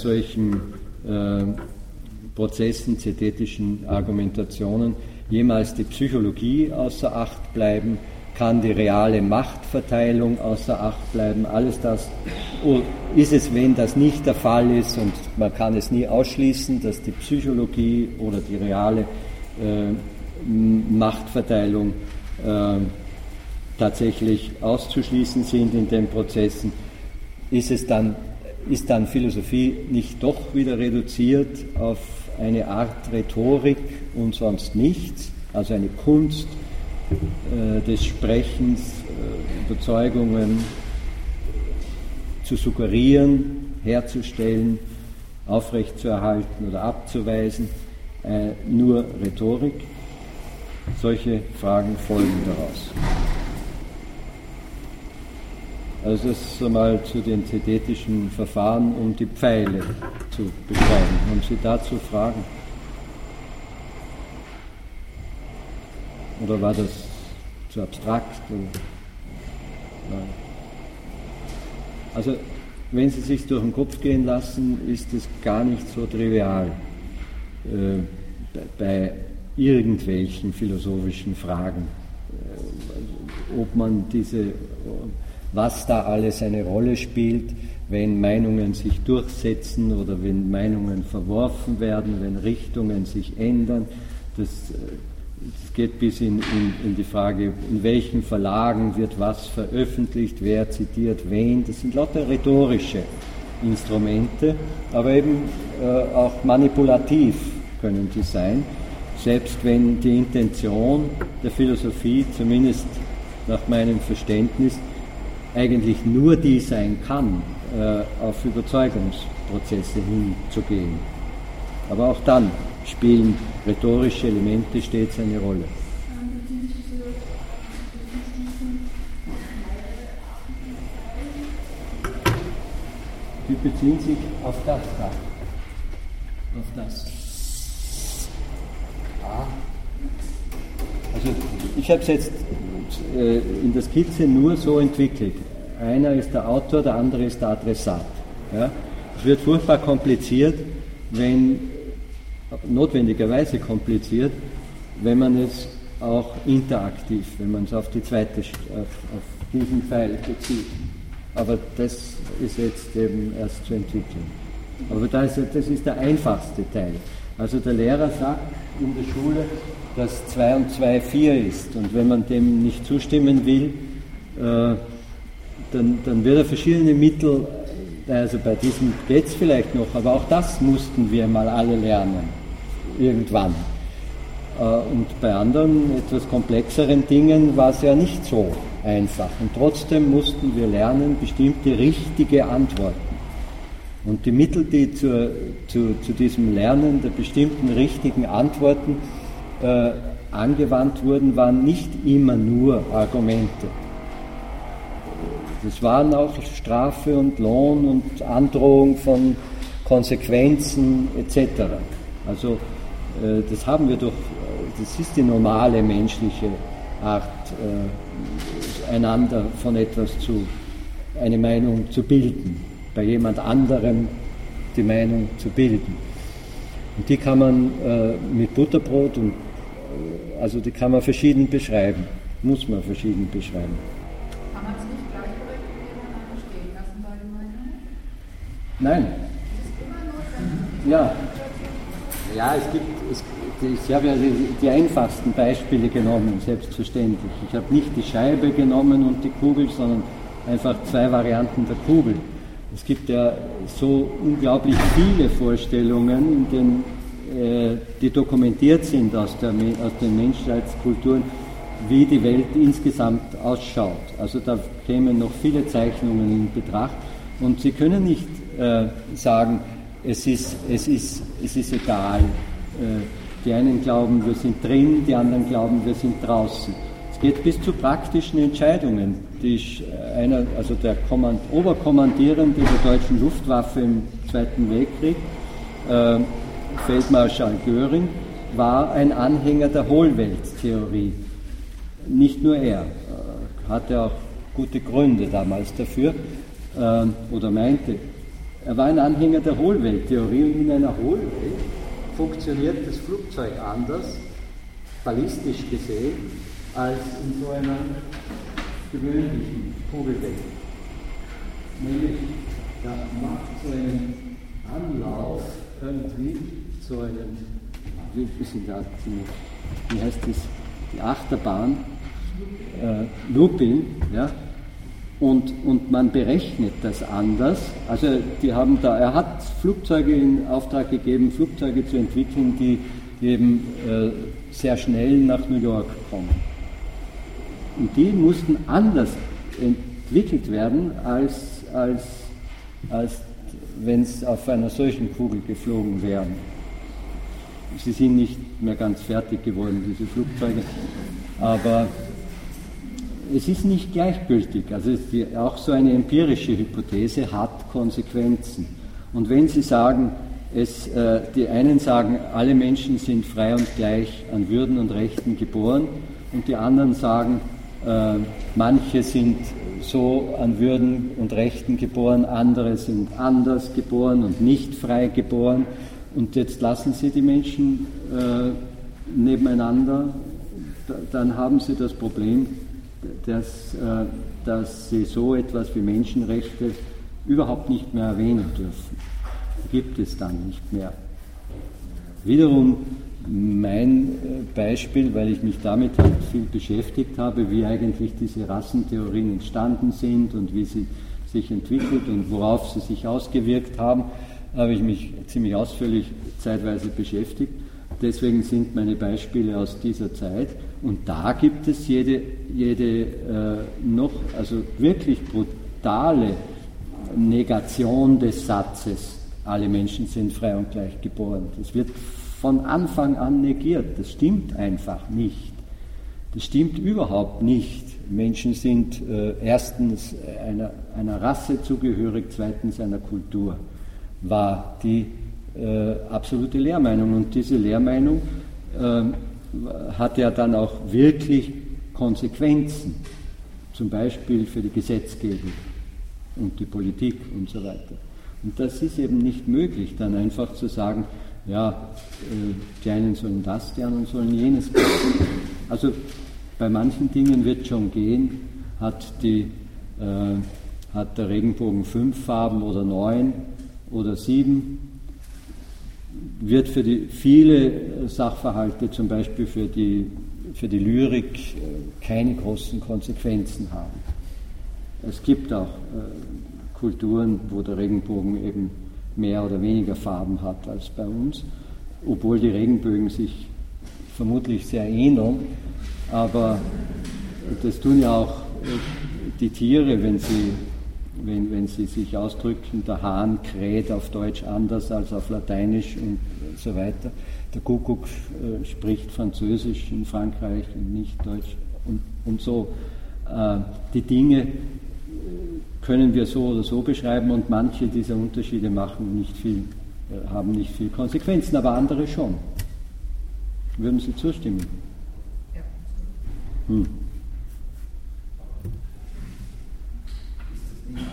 Prozessen, zethetischen Argumentationen jemals die Psychologie außer Acht bleiben? Kann die reale Machtverteilung außer Acht bleiben? Alles das. Ist es, wenn das nicht der Fall ist, und man kann es nie ausschließen, dass die Psychologie oder die reale Machtverteilung tatsächlich auszuschließen sind in den Prozessen, ist dann Philosophie nicht doch wieder reduziert auf eine Art Rhetorik und sonst nichts, also eine Kunst des Sprechens, Überzeugungen zu suggerieren, herzustellen, aufrechtzuerhalten oder abzuweisen, nur Rhetorik? Solche Fragen folgen daraus. Also das ist einmal zu den zethetischen Verfahren, um die Pfeile zu beschreiben. Haben Sie dazu Fragen? Oder war das zu abstrakt? Nein. Also, wenn Sie sich durch den Kopf gehen lassen, ist es gar nicht so trivial, bei irgendwelchen philosophischen Fragen, ob man was da alles eine Rolle spielt, wenn Meinungen sich durchsetzen oder wenn Meinungen verworfen werden, wenn Richtungen sich ändern. Das geht bis in die Frage, in welchen Verlagen wird was veröffentlicht, wer zitiert wen. Das sind lauter rhetorische Instrumente, aber eben auch manipulativ können die sein, selbst wenn die Intention der Philosophie, zumindest nach meinem Verständnis, eigentlich nur die sein kann, auf Überzeugungsprozesse hinzugehen. Aber auch dann spielen rhetorische Elemente stets eine Rolle. Die beziehen sich auf das da. Auf das. Also ich habe es jetzt in der Skizze nur so entwickelt. Einer ist der Autor, der andere ist der Adressat. Ja? Es wird furchtbar kompliziert, notwendigerweise kompliziert, wenn man es auch interaktiv, wenn man es auf die zweite, auf diesen Pfeil bezieht. Aber das ist jetzt eben erst zu entwickeln. Aber das ist der einfachste Teil. Also der Lehrer sagt in der Schule, dass 2 und 2 4 ist. Und wenn man dem nicht zustimmen will, dann wird er verschiedene Mittel, also bei diesem geht es vielleicht noch, aber auch das mussten wir mal alle lernen, irgendwann. Und bei anderen, etwas komplexeren Dingen war es ja nicht so einfach. Und trotzdem mussten wir lernen, bestimmte richtige Antworten. Und die Mittel, die zu diesem Lernen der bestimmten richtigen Antworten angewandt wurden, waren nicht immer nur Argumente. Das waren auch Strafe und Lohn und Androhung von Konsequenzen etc. Also das haben wir das ist die normale menschliche Art, einander von etwas zu eine Meinung zu bilden, bei jemand anderem die Meinung zu bilden. Und die kann man mit Butterbrot und also die kann man verschieden beschreiben, muss man verschieden beschreiben. Kann man es nicht gleichberechtigt nebeneinander stehen lassen, beide Meinungen? Nein. Ist es immer Ja. Ja, ich habe ja die einfachsten Beispiele genommen, selbstverständlich. Ich habe nicht die Scheibe genommen und die Kugel, sondern einfach zwei Varianten der Kugel. Es gibt ja so unglaublich viele Vorstellungen, die dokumentiert sind aus den Menschheitskulturen, wie die Welt insgesamt ausschaut. Also da kämen noch viele Zeichnungen in Betracht. Und Sie können nicht sagen, es ist egal. Die einen glauben, wir sind drin, die anderen glauben, wir sind draußen. Es geht bis zu praktischen Entscheidungen. Also der Oberkommandierende der deutschen Luftwaffe im Zweiten Weltkrieg, Feldmarschall Göring, war ein Anhänger der Hohlwelttheorie. Nicht nur er, hatte auch gute Gründe damals dafür, oder meinte, er war ein Anhänger der Hohlwelttheorie und in einer Hohlwelt funktioniert das Flugzeug anders, ballistisch gesehen, als in so einer gewöhnlichen Kugelwelt. Nämlich, da macht so einen Anlauf irgendwie, so einen, wie heißt das, die Achterbahn, Looping, ja, und man berechnet das anders. Also er hat Flugzeuge in Auftrag gegeben, Flugzeuge zu entwickeln, die eben sehr schnell nach New York kommen. Und die mussten anders entwickelt werden, als wenn es auf einer solchen Kugel geflogen wären. Sie sind nicht mehr ganz fertig geworden, diese Flugzeuge, aber es ist nicht gleichgültig. Also auch so eine empirische Hypothese hat Konsequenzen. Und wenn Sie sagen, die einen sagen, alle Menschen sind frei und gleich an Würden und Rechten geboren, und die anderen sagen, manche sind so an Würden und Rechten geboren, andere sind anders geboren und nicht frei geboren, und jetzt lassen Sie die Menschen nebeneinander, dann haben Sie das Problem, dass Sie so etwas wie Menschenrechte überhaupt nicht mehr erwähnen dürfen. Gibt es dann nicht mehr. Wiederum mein Beispiel, weil ich mich damit halt viel beschäftigt habe, wie eigentlich diese Rassentheorien entstanden sind und wie sie sich entwickelt und worauf sie sich ausgewirkt haben, habe ich mich ziemlich ausführlich zeitweise beschäftigt. Deswegen sind meine Beispiele aus dieser Zeit. Und da gibt es also wirklich brutale Negation des Satzes, alle Menschen sind frei und gleich geboren. Das wird von Anfang an negiert. Das stimmt einfach nicht. Das stimmt überhaupt nicht. Menschen sind erstens einer Rasse zugehörig, zweitens einer Kultur, war die absolute Lehrmeinung. Und diese Lehrmeinung hat ja dann auch wirklich Konsequenzen, zum Beispiel für die Gesetzgebung und die Politik und so weiter. Und das ist eben nicht möglich, dann einfach zu sagen, ja, die einen sollen das, die anderen sollen jenes. Also bei manchen Dingen wird schon gehen, hat der Regenbogen 5 Farben oder 9 oder 7, wird für viele Sachverhalte, zum Beispiel für die Lyrik, keine großen Konsequenzen haben. Es gibt auch Kulturen, wo der Regenbogen eben mehr oder weniger Farben hat als bei uns, obwohl die Regenbögen sich vermutlich sehr ähneln, aber das tun ja auch die Tiere, wenn sie sich ausdrücken. Der Hahn kräht auf Deutsch anders als auf Lateinisch und so weiter. Der Kuckuck spricht Französisch in Frankreich und nicht Deutsch und so. Die Dinge können wir so oder so beschreiben, und manche dieser Unterschiede haben nicht viel Konsequenzen, aber andere schon. Würden Sie zustimmen? Ja. Ist das nicht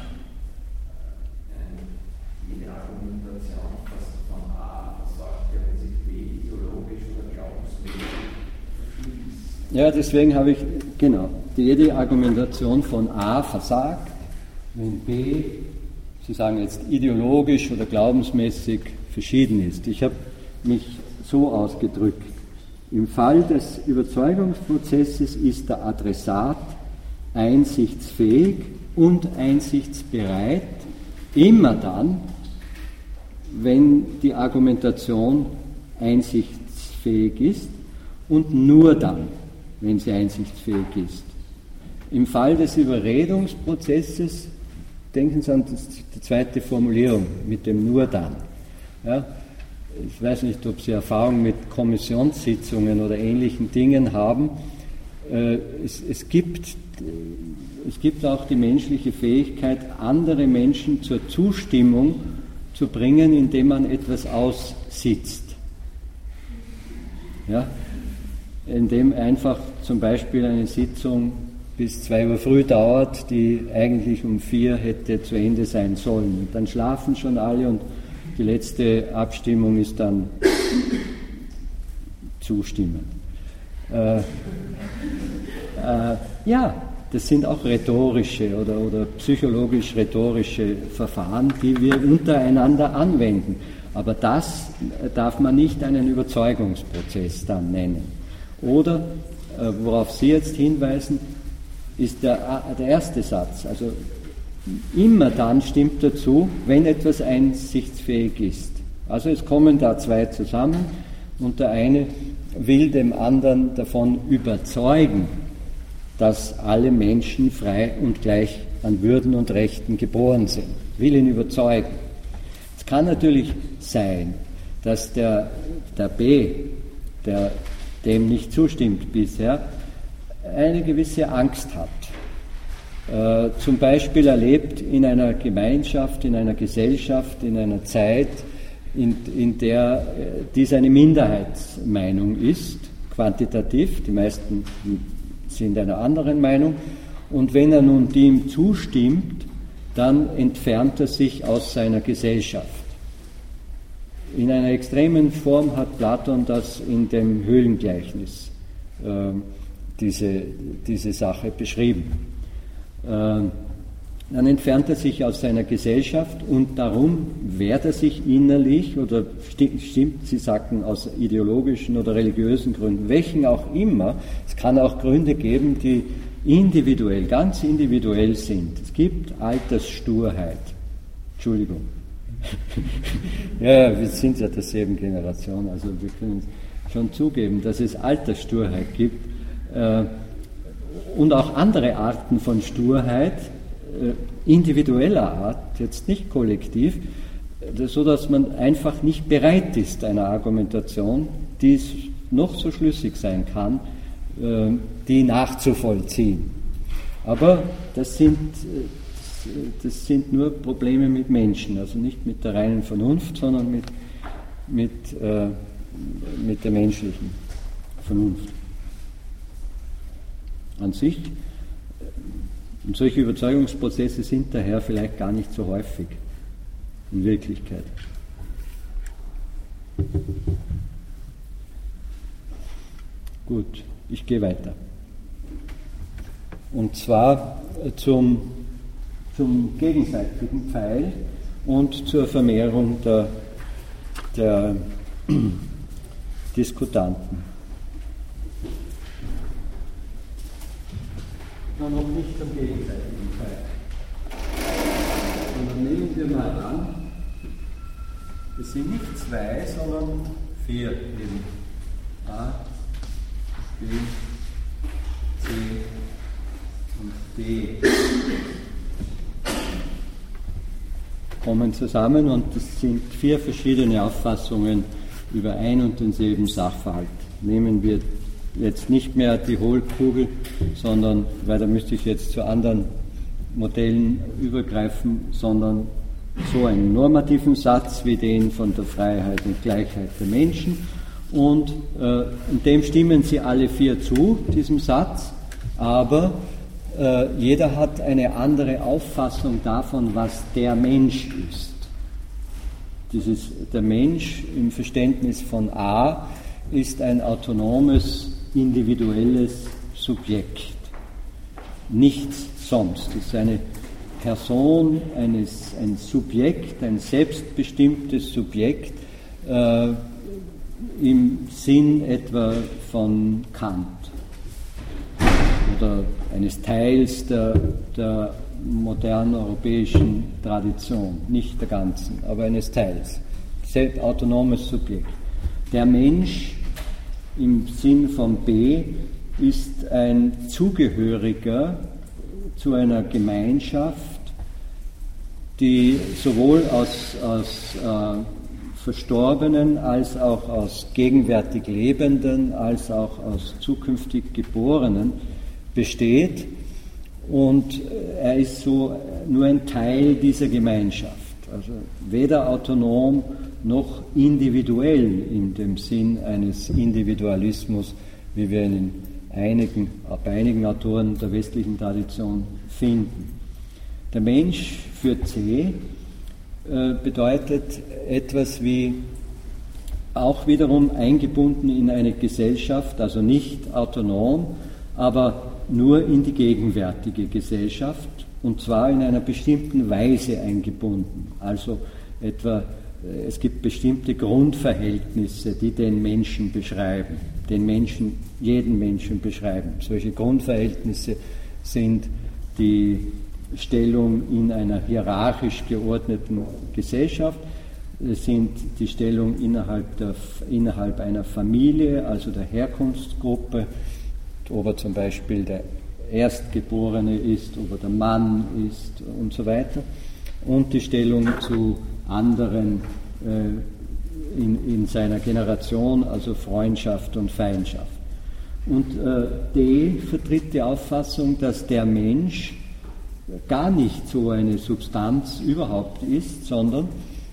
Ja, deswegen habe ich, genau, jede Argumentation von A versagt, wenn B, Sie sagen jetzt ideologisch oder glaubensmäßig verschieden ist. Ich habe mich so ausgedrückt. Im Fall des Überzeugungsprozesses ist der Adressat einsichtsfähig und einsichtsbereit, immer dann, wenn die Argumentation einsichtsfähig ist und nur dann, wenn sie einsichtsfähig ist. Im Fall des Überredungsprozesses denken Sie an die zweite Formulierung mit dem nur dann. Ja, ich weiß nicht, ob Sie Erfahrung mit Kommissionssitzungen oder ähnlichen Dingen haben. Es gibt auch die menschliche Fähigkeit, andere Menschen zur Zustimmung zu bringen, indem man etwas aussitzt. Ja? Indem einfach zum Beispiel eine Sitzung bis 2 Uhr früh dauert, die eigentlich um 4 hätte zu Ende sein sollen. Und dann schlafen schon alle und die letzte Abstimmung ist dann zustimmend. Ja, das sind auch rhetorische oder psychologisch-rhetorische Verfahren, die wir untereinander anwenden. Aber das darf man nicht einen Überzeugungsprozess dann nennen. Oder, worauf Sie jetzt hinweisen, ist der erste Satz. Also immer dann stimmt dazu, wenn etwas einsichtsfähig ist. Also es kommen da zwei zusammen und der eine will dem anderen davon überzeugen, dass alle Menschen frei und gleich an Würden und Rechten geboren sind. Will ihn überzeugen. Es kann natürlich sein, dass der B, der dem nicht zustimmt bisher, eine gewisse Angst hat. Zum Beispiel erlebt in einer Gemeinschaft, in einer Gesellschaft, in einer Zeit, in der dies eine Minderheitsmeinung ist, quantitativ, die meisten sind einer anderen Meinung, und wenn er nun dem zustimmt, dann entfernt er sich aus seiner Gesellschaft. In einer extremen Form hat Platon das in dem Höhlengleichnis, diese Sache beschrieben. Dann entfernt er sich aus seiner Gesellschaft und darum wehrt er sich innerlich, oder stimmt, Sie sagten, aus ideologischen oder religiösen Gründen, welchen auch immer. Es kann auch Gründe geben, die individuell, ganz individuell sind. Es gibt Alterssturheit. Entschuldigung. Ja, wir sind ja derselben Generation, also wir können schon zugeben, dass es Alterssturheit gibt und auch andere Arten von Sturheit, individueller Art, jetzt nicht kollektiv, so dass man einfach nicht bereit ist einer Argumentation, die noch so schlüssig sein kann, die nachzuvollziehen. Aber das sind nur Probleme mit Menschen, also nicht mit der reinen Vernunft, sondern mit der menschlichen Vernunft. An sich, und solche Überzeugungsprozesse sind daher vielleicht gar nicht so häufig in Wirklichkeit. Gut, ich gehe weiter. Und zwar zum gegenseitigen Pfeil und zur Vermehrung der Diskutanten. Noch nicht zum gegenseitigen Pfeil. Sondern nehmen wir mal an, es sind nicht 2, sondern 4 eben. A, B, C und D kommen zusammen und es sind 4 verschiedene Auffassungen über ein und denselben Sachverhalt. Nehmen wir jetzt nicht mehr die Hohlkugel, sondern, weil da müsste ich jetzt zu anderen Modellen übergreifen, sondern so einen normativen Satz wie den von der Freiheit und Gleichheit der Menschen. Und dem stimmen sie alle 4 zu, diesem Satz, aber jeder hat eine andere Auffassung davon, was der Mensch ist. Der Mensch im Verständnis von A ist ein autonomes individuelles Subjekt. Nichts sonst. Es ist eine Person, ein Subjekt, ein selbstbestimmtes Subjekt, im Sinn etwa von Kant oder eines Teils der modernen europäischen Tradition, nicht der ganzen, aber eines Teils, autonomes Subjekt. Der Mensch im Sinn von B ist ein Zugehöriger zu einer Gemeinschaft, die sowohl aus Verstorbenen als auch aus gegenwärtig Lebenden als auch aus zukünftig Geborenen besteht, und er ist so nur ein Teil dieser Gemeinschaft, also weder autonom noch individuell in dem Sinn eines Individualismus, wie wir ihn bei einigen Autoren der westlichen Tradition finden. Der Mensch für C bedeutet etwas wie auch wiederum eingebunden in eine Gesellschaft, also nicht autonom, aber nur in die gegenwärtige Gesellschaft, und zwar in einer bestimmten Weise eingebunden. Also etwa, es gibt bestimmte Grundverhältnisse, die den Menschen beschreiben, jeden Menschen beschreiben. Solche Grundverhältnisse sind die Stellung in einer hierarchisch geordneten Gesellschaft, sind die Stellung innerhalb einer Familie, also der Herkunftsgruppe, ob er zum Beispiel der Erstgeborene ist, ob er der Mann ist und so weiter, und die Stellung zu anderen in seiner Generation, also Freundschaft und Feindschaft. Und D vertritt die Auffassung, dass der Mensch gar nicht so eine Substanz überhaupt ist, sondern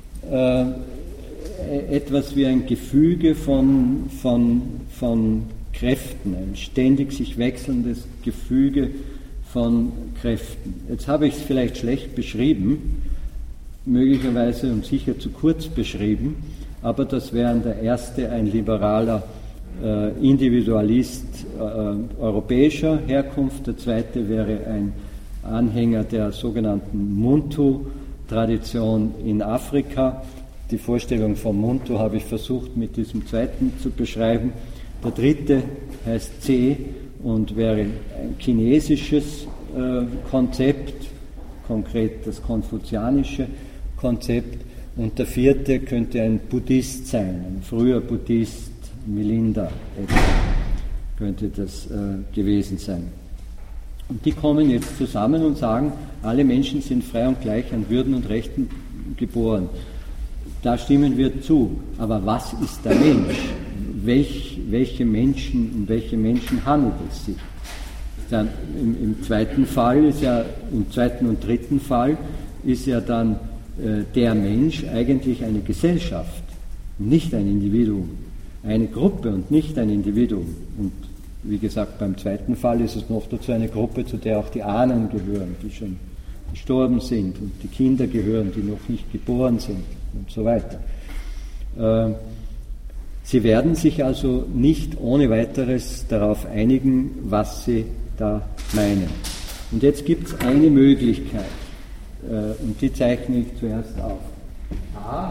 etwas wie ein Gefüge von Kräften, ein ständig sich wechselndes Gefüge von Kräften. Jetzt habe ich es vielleicht schlecht beschrieben, möglicherweise und sicher zu kurz beschrieben, aber das wäre der erste ein liberaler Individualist europäischer Herkunft, der zweite wäre ein Anhänger der sogenannten Muntu-Tradition in Afrika. Die Vorstellung von Muntu habe ich versucht mit diesem zweiten zu beschreiben. Der dritte heißt C und wäre ein chinesisches Konzept, konkret das konfuzianische Konzept. Und der vierte könnte ein Buddhist sein, ein früher Buddhist, Milinda etwa, könnte das gewesen sein. Und die kommen jetzt zusammen und sagen, alle Menschen sind frei und gleich an Würden und Rechten geboren. Da stimmen wir zu. Aber was ist der Mensch? Um welche Menschen handelt es sich? Dann im zweiten und dritten Fall ist ja dann der Mensch eigentlich eine Gesellschaft, nicht ein Individuum, eine Gruppe und nicht ein Individuum. Und wie gesagt, beim zweiten Fall ist es noch dazu eine Gruppe, zu der auch die Ahnen gehören, die schon gestorben sind, und die Kinder gehören, die noch nicht geboren sind und so weiter. Sie werden sich also nicht ohne weiteres darauf einigen, was sie da meinen. Und jetzt gibt es eine Möglichkeit, und die zeichne ich zuerst auf. A,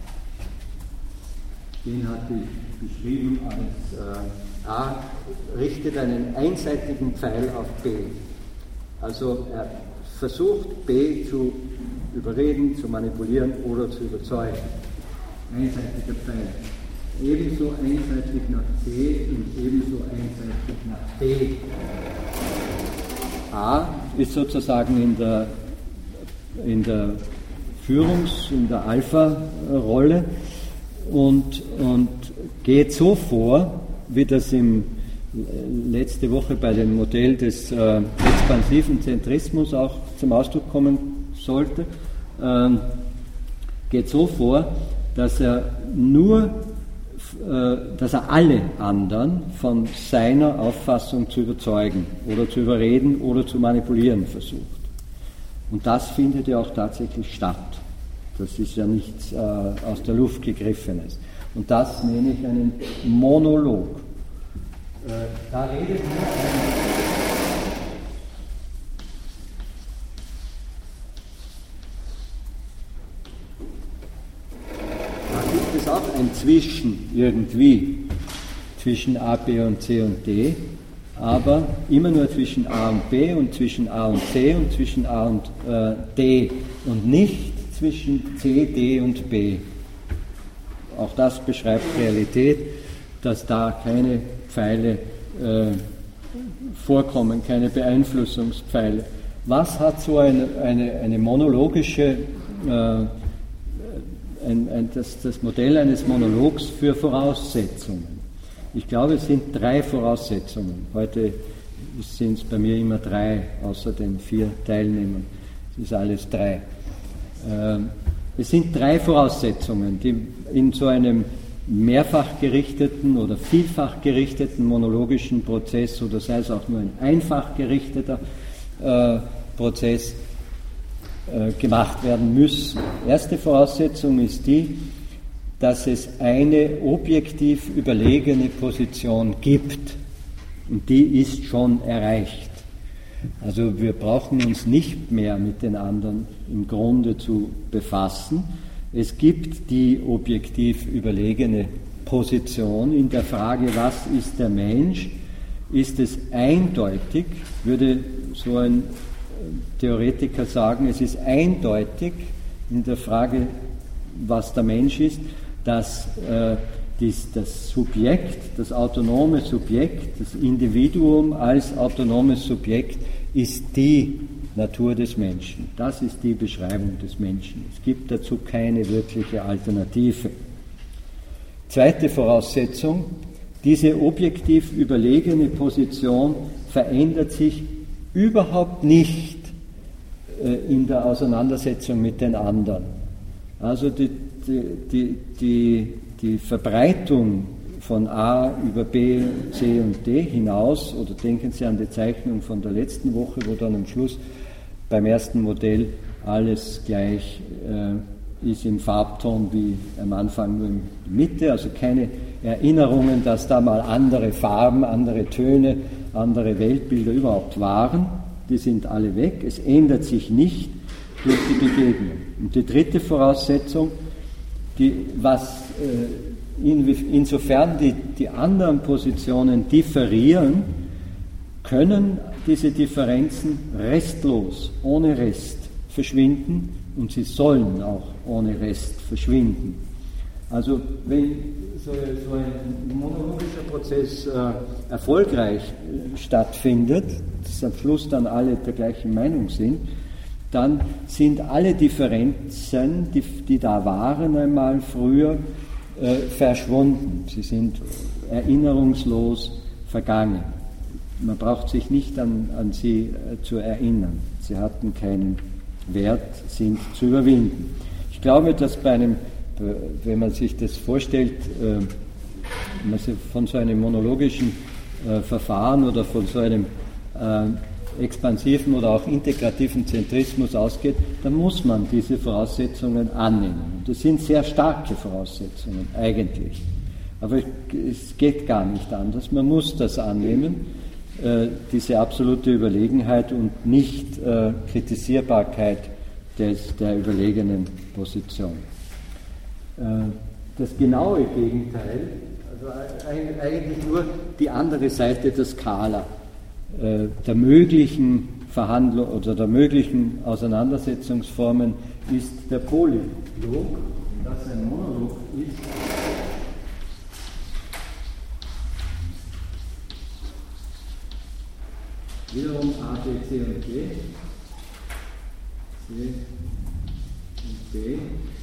den hatte ich beschrieben als A richtet einen einseitigen Pfeil auf B. Also er versucht, B zu überreden, zu manipulieren oder zu überzeugen. Einseitiger Pfeil. Ebenso einseitig nach C und ebenso einseitig nach D. A ist sozusagen in der Alpha-Rolle und geht so vor, wie das letzte Woche bei dem Modell des expansiven Zentrismus auch zum Ausdruck kommen sollte, geht so vor, dass er alle anderen von seiner Auffassung zu überzeugen oder zu überreden oder zu manipulieren versucht. Und das findet ja auch tatsächlich statt. Das ist ja nichts aus der Luft gegriffenes. Und das nenne ich einen Monolog. Da redet gibt es auch ein Zwischen irgendwie, zwischen A, B und C und D, aber immer nur zwischen A und B und zwischen A und C und zwischen A und D und nicht zwischen C, D und B. Auch das beschreibt Realität, dass da keine Pfeile vorkommen, keine Beeinflussungspfeile. Was hat so eine monologische, das Modell eines Monologs für Voraussetzungen? Ich glaube, es sind 3 Voraussetzungen. Heute sind es bei mir immer 3, außer den 4 Teilnehmern. Es ist alles 3. Es sind 3 Voraussetzungen, die in so einem mehrfach gerichteten oder vielfach gerichteten monologischen Prozess oder sei es auch nur ein einfach gerichteter Prozess gemacht werden müssen. Erste Voraussetzung ist die, dass es eine objektiv überlegene Position gibt und die ist schon erreicht. Also wir brauchen uns nicht mehr mit den anderen im Grunde zu befassen. Es gibt die objektiv überlegene Position in der Frage, was ist der Mensch, ist es eindeutig, würde so ein Theoretiker sagen, es ist eindeutig in der Frage, was der Mensch ist, dass das Subjekt, das autonome Subjekt, das Individuum als autonomes Subjekt ist die Natur des Menschen. Das ist die Beschreibung des Menschen. Es gibt dazu keine wirkliche Alternative. Zweite Voraussetzung, diese objektiv überlegene Position verändert sich überhaupt nicht in der Auseinandersetzung mit den anderen. Also die Verbreitung von A über B, C und D hinaus, oder denken Sie an die Zeichnung von der letzten Woche, wo dann am Schluss beim ersten Modell alles gleich ist im Farbton wie am Anfang nur in der Mitte, also keine Erinnerungen, dass da mal andere Farben, andere Töne, andere Weltbilder überhaupt waren, die sind alle weg, es ändert sich nicht durch die Begegnung. Und die dritte Voraussetzung, insofern die anderen Positionen differieren, können diese Differenzen restlos, ohne Rest verschwinden und sie sollen auch ohne Rest verschwinden. Also wenn so ein monologischer Prozess erfolgreich stattfindet, dass am Schluss dann alle der gleichen Meinung sind, dann sind alle Differenzen, die da waren einmal früher, verschwunden. Sie sind erinnerungslos vergangen. Man braucht sich nicht an sie zu erinnern. Sie hatten keinen Wert, sind zu überwinden. Ich glaube, dass wenn man sich das vorstellt, von so einem monologischen Verfahren oder von so einem expansiven oder auch integrativen Zentrismus ausgeht, dann muss man diese Voraussetzungen annehmen. Und das sind sehr starke Voraussetzungen eigentlich. Aber es geht gar nicht anders. Man muss das annehmen, diese absolute Überlegenheit und nicht Kritisierbarkeit der überlegenen Position. Das genaue Gegenteil, also eigentlich nur die andere Seite der Skala der möglichen Verhandlung oder der möglichen Auseinandersetzungsformen ist der Polylog, das ein Monolog ist. Wiederum A, B, C und D. C und D.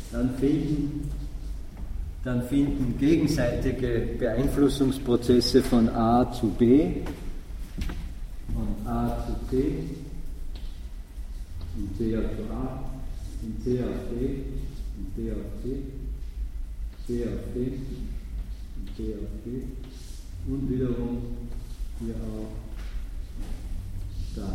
Dann finden gegenseitige Beeinflussungsprozesse von A zu B, von A zu C, von C auf A, von C auf D, von D auf C, C auf D, von C auf D und wiederum hier auch da.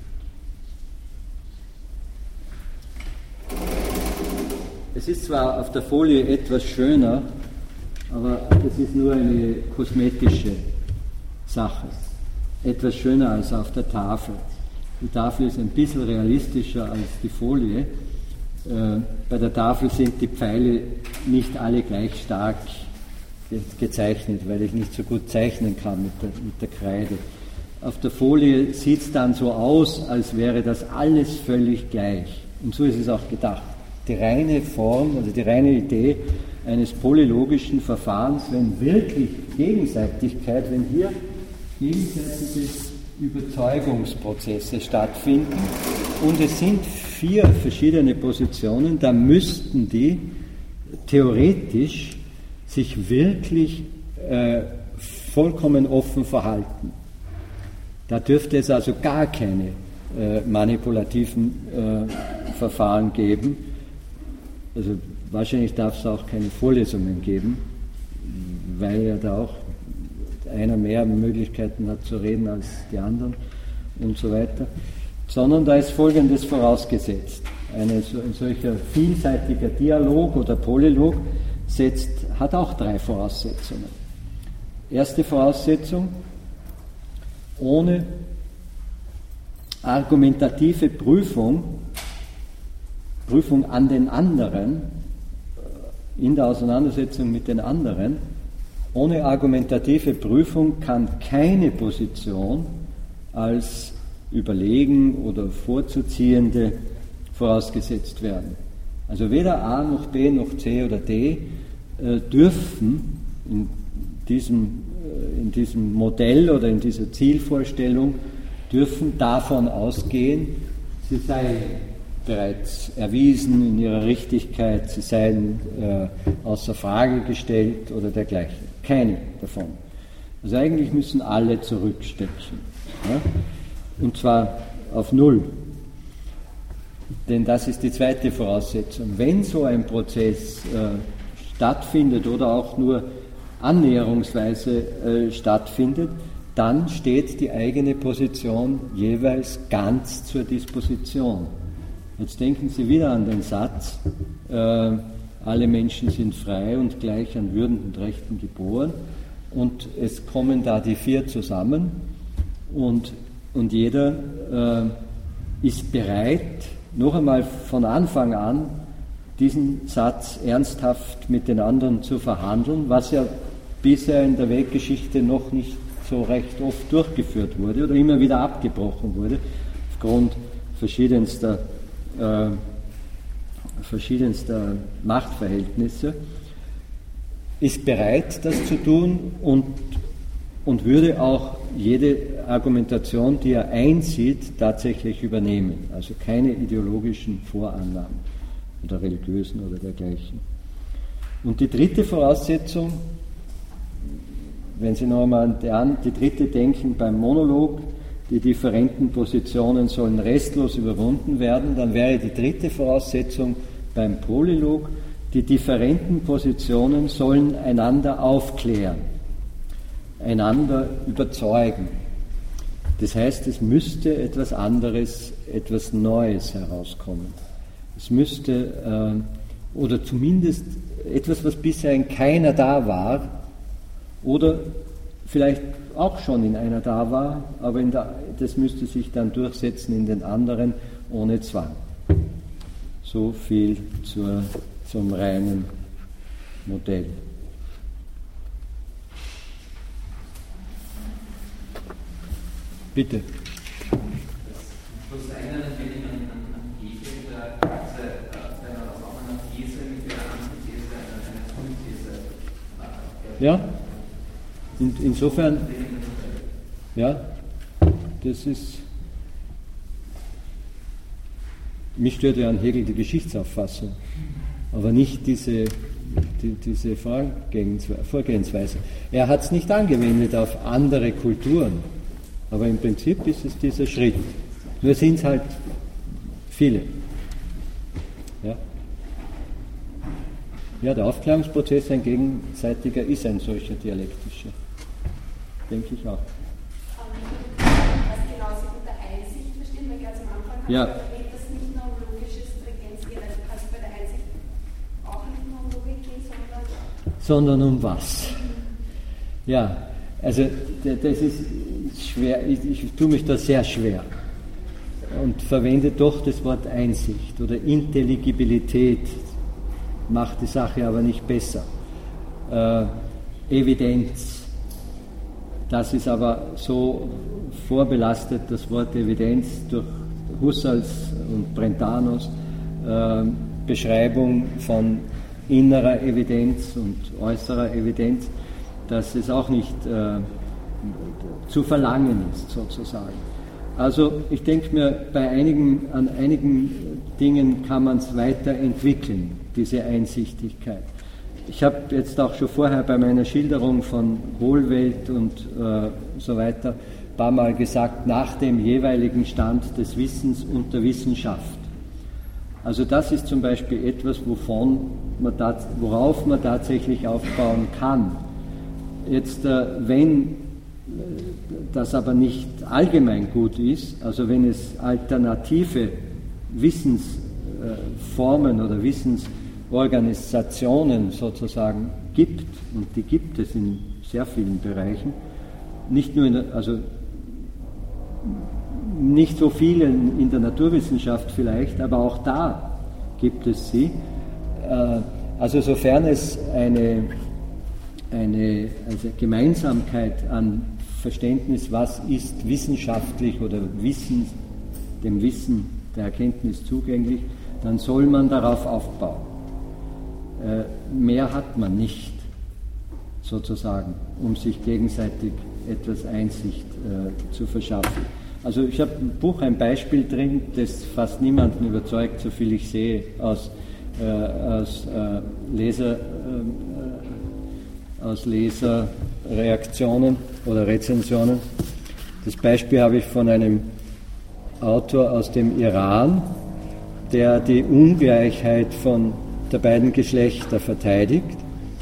Es ist zwar auf der Folie etwas schöner, aber das ist nur eine kosmetische Sache. Etwas schöner als auf der Tafel. Die Tafel ist ein bisschen realistischer als die Folie. Bei der Tafel sind die Pfeile nicht alle gleich stark gezeichnet, weil ich nicht so gut zeichnen kann mit der Kreide. Auf der Folie sieht es dann so aus, als wäre das alles völlig gleich. Und so ist es auch gedacht. Die reine Form oder die reine Idee eines polylogischen Verfahrens, wenn wirklich Gegenseitigkeit, wenn hier gegenseitige Überzeugungsprozesse stattfinden und es sind 4 verschiedene Positionen, dann müssten die theoretisch sich wirklich vollkommen offen verhalten. Da dürfte es also gar keine manipulativen Verfahren geben. Also wahrscheinlich darf es auch keine Vorlesungen geben, weil ja da auch einer mehr Möglichkeiten hat zu reden als die anderen und so weiter. Sondern da ist Folgendes vorausgesetzt. Ein solcher vielseitiger Dialog oder Polylog hat auch 3 Voraussetzungen. Erste Voraussetzung: ohne argumentative Prüfung an den anderen, in der Auseinandersetzung mit den anderen, ohne argumentative Prüfung kann keine Position als überlegen oder vorzuziehende vorausgesetzt werden. Also weder A noch B noch C oder D dürfen in diesem Modell oder in dieser Zielvorstellung dürfen davon ausgehen, sie seien bereits erwiesen in ihrer Richtigkeit, sie seien außer Frage gestellt oder dergleichen. Keine davon. Also eigentlich müssen alle zurückstecken. Ja? Und zwar auf 0. Denn das ist die zweite Voraussetzung. Wenn so ein Prozess stattfindet oder auch nur annäherungsweise stattfindet, dann steht die eigene Position jeweils ganz zur Disposition. Jetzt denken Sie wieder an den Satz, alle Menschen sind frei und gleich an Würden und Rechten geboren, und es kommen da die 4 zusammen und jeder ist bereit, noch einmal von Anfang an diesen Satz ernsthaft mit den anderen zu verhandeln, was ja bisher in der Weltgeschichte noch nicht so recht oft durchgeführt wurde oder immer wieder abgebrochen wurde, aufgrund verschiedenster Machtverhältnisse, ist bereit, das zu tun und würde auch jede Argumentation, die er einsieht, tatsächlich übernehmen. Also keine ideologischen Vorannahmen oder religiösen oder dergleichen. Und die dritte Voraussetzung, wenn Sie noch einmal an die dritte denken beim Monolog, die differenten Positionen sollen restlos überwunden werden, dann wäre die dritte Voraussetzung beim Polylog, die differenten Positionen sollen einander aufklären, einander überzeugen. Das heißt, es müsste etwas anderes, etwas Neues herauskommen. Es müsste, oder zumindest etwas, was bisher in keiner da war, oder vielleicht auch schon in einer da war, aber das müsste sich dann durchsetzen in den anderen ohne Zwang. So viel zum reinen Modell. Bitte. Das eine natürlich an Hegel, wenn man auch einer These mit der Antithese eine Synthese. Ja, insofern, ja, das ist, mich stört ja an Hegel die Geschichtsauffassung, aber nicht diese Vorgehensweise. Er hat es nicht angewendet auf andere Kulturen, aber im Prinzip ist es dieser Schritt. Nur sind es halt viele. Ja? Ja, der Aufklärungsprozess, ein gegenseitiger, ist ein solcher dialektischer. Denke ich auch. Was genau Sie unter Einsicht verstehen, weil ganz am Anfang ja. erwähnt, dass nicht nur um logische Stringenz geht, also kann es bei der Einsicht auch nicht nur um Logik gehen, sondern um was? Ja, Also das ist schwer, ich tue mich da sehr schwer und verwende doch das Wort Einsicht oder Intelligibilität, macht die Sache aber nicht besser. Evidenz, das ist aber so vorbelastet, das Wort Evidenz durch Husserls und Brentanos Beschreibung von innerer Evidenz und äußerer Evidenz, dass es auch nicht zu verlangen ist, sozusagen. Also ich denke mir, an einigen Dingen kann man es weiterentwickeln, diese Einsichtigkeit. Ich habe jetzt auch schon vorher bei meiner Schilderung von Hohlwelt und so weiter ein paar Mal gesagt, nach dem jeweiligen Stand des Wissens und der Wissenschaft. Also das ist zum Beispiel etwas, worauf man tatsächlich aufbauen kann. Jetzt, wenn das aber nicht allgemein gut ist, also wenn es alternative Wissensformen oder Wissensorganisationen sozusagen gibt, und die gibt es in sehr vielen Bereichen, nicht nur nicht so viele in der Naturwissenschaft vielleicht, aber auch da gibt es sie. Also sofern es eine Gemeinsamkeit an Verständnis, was ist wissenschaftlich oder dem Wissen der Erkenntnis zugänglich, dann soll man darauf aufbauen. Mehr hat man nicht, sozusagen, um sich gegenseitig etwas Einsicht zu verschaffen. Also ich habe im Buch ein Beispiel drin, das fast niemanden überzeugt, soviel ich sehe, aus Leserreaktionen oder Rezensionen. Das Beispiel habe ich von einem Autor aus dem Iran, der die Ungleichheit der beiden Geschlechter verteidigt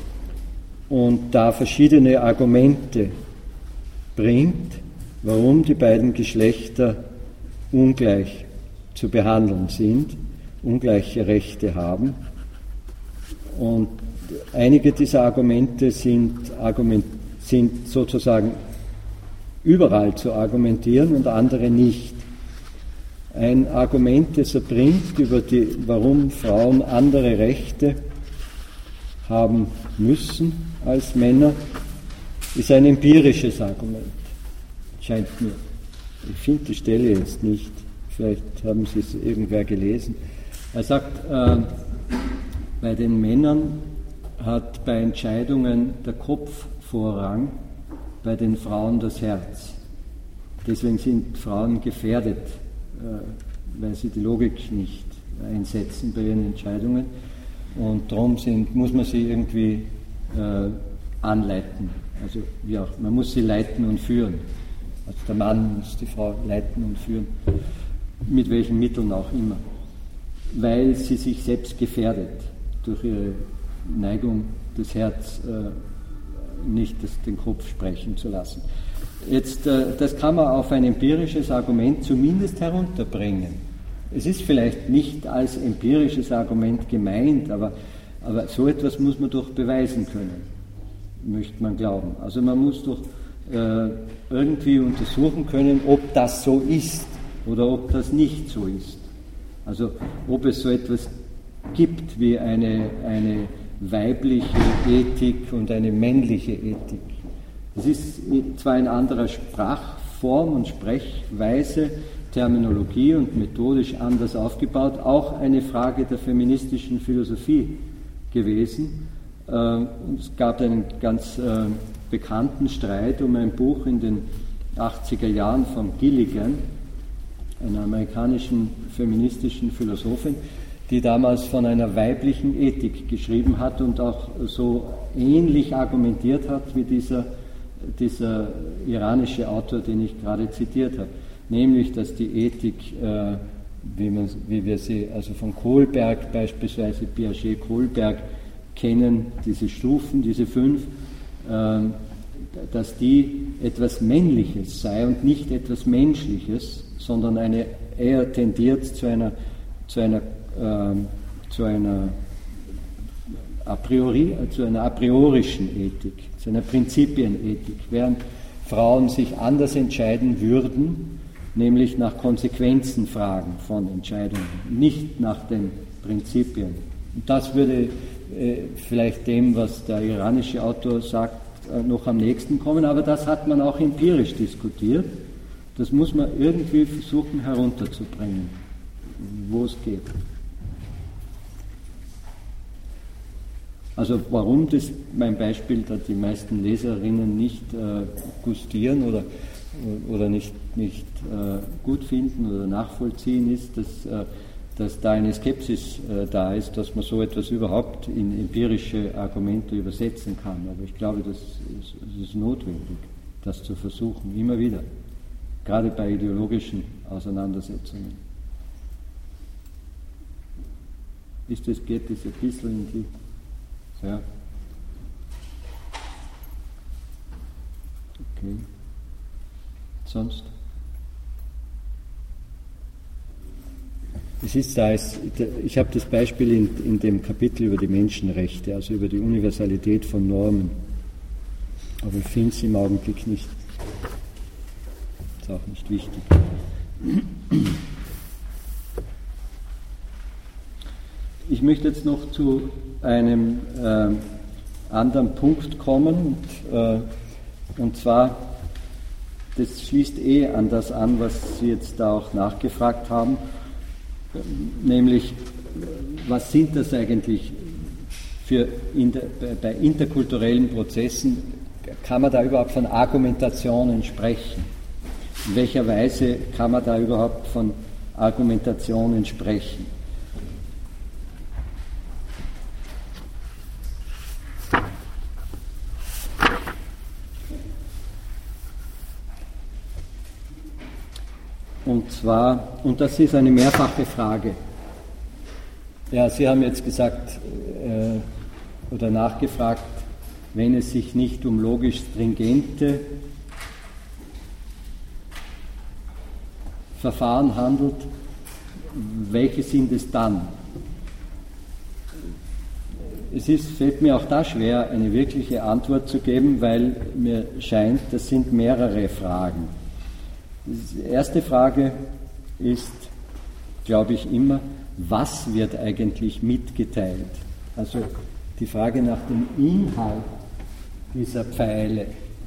und da verschiedene Argumente bringt, warum die beiden Geschlechter ungleich zu behandeln sind, ungleiche Rechte haben. Und einige dieser Argumente sind sozusagen überall zu argumentieren und andere nicht. Ein Argument, das er bringt, warum Frauen andere Rechte haben müssen als Männer, ist ein empirisches Argument. Scheint mir. Ich finde die Stelle jetzt nicht. Vielleicht haben Sie es irgendwer gelesen. Er sagt, bei den Männern hat bei Entscheidungen der Kopf Vorrang, bei den Frauen das Herz. Deswegen sind Frauen gefährdet, weil sie die Logik nicht einsetzen bei ihren Entscheidungen. Und darum muss man sie irgendwie anleiten. Also wie auch, man muss sie leiten und führen. Also der Mann muss die Frau leiten und führen, mit welchen Mitteln auch immer. Weil sie sich selbst gefährdet durch ihre Neigung, das Herz nicht den Kopf sprechen zu lassen. Jetzt, das kann man auf ein empirisches Argument zumindest herunterbringen. Es ist vielleicht nicht als empirisches Argument gemeint, aber so etwas muss man doch beweisen können, möchte man glauben. Also man muss doch irgendwie untersuchen können, ob das so ist oder ob das nicht so ist. Also ob es so etwas gibt wie eine weibliche Ethik und eine männliche Ethik. Es ist zwar in anderer Sprachform und Sprechweise, Terminologie und methodisch anders aufgebaut, auch eine Frage der feministischen Philosophie gewesen. Es gab einen ganz bekannten Streit um ein Buch in den 80er Jahren von Gilligan, einer amerikanischen feministischen Philosophin, die damals von einer weiblichen Ethik geschrieben hat und auch so ähnlich argumentiert hat wie dieser iranische Autor, den ich gerade zitiert habe. Nämlich, dass die Ethik, wie wir sie also von Kohlberg beispielsweise, Piaget-Kohlberg kennen, diese Stufen, diese 5, dass die etwas Männliches sei und nicht etwas Menschliches, sondern eher tendiert zu einer a priorischen Ethik, zu einer Prinzipienethik, während Frauen sich anders entscheiden würden, nämlich nach Konsequenzen fragen von Entscheidungen, nicht nach den Prinzipien. Und das würde vielleicht dem, was der iranische Autor sagt, noch am nächsten kommen, aber das hat man auch empirisch diskutiert. Das muss man irgendwie versuchen herunterzubringen, wo es geht. Also warum das mein Beispiel, da die meisten Leserinnen nicht gustieren oder nicht gut finden oder nachvollziehen, ist, dass da eine Skepsis da ist, dass man so etwas überhaupt in empirische Argumente übersetzen kann. Aber ich glaube, das ist notwendig, das zu versuchen, immer wieder, gerade bei ideologischen Auseinandersetzungen. Geht das ein bisschen in die... Ja. Okay. Sonst? Es ist da, ich habe das Beispiel in dem Kapitel über die Menschenrechte, also über die Universalität von Normen. Aber ich finde es im Augenblick nicht. Ist auch nicht wichtig. Ich möchte jetzt noch zu einem anderen Punkt kommen, und zwar, das schließt an das an, was Sie jetzt da auch nachgefragt haben, nämlich, was sind das eigentlich bei interkulturellen Prozessen, kann man da überhaupt von Argumentationen sprechen? In welcher Weise kann man da überhaupt von Argumentationen sprechen? Und das ist eine mehrfache Frage. Ja, Sie haben jetzt gesagt oder nachgefragt, wenn es sich nicht um logisch stringente Verfahren handelt, welche sind es dann? Fällt mir auch da schwer, eine wirkliche Antwort zu geben, weil mir scheint, das sind mehrere Fragen. Die erste Frage ist, glaube ich, immer, was wird eigentlich mitgeteilt? Also die Frage nach dem Inhalt dieser Pfeile.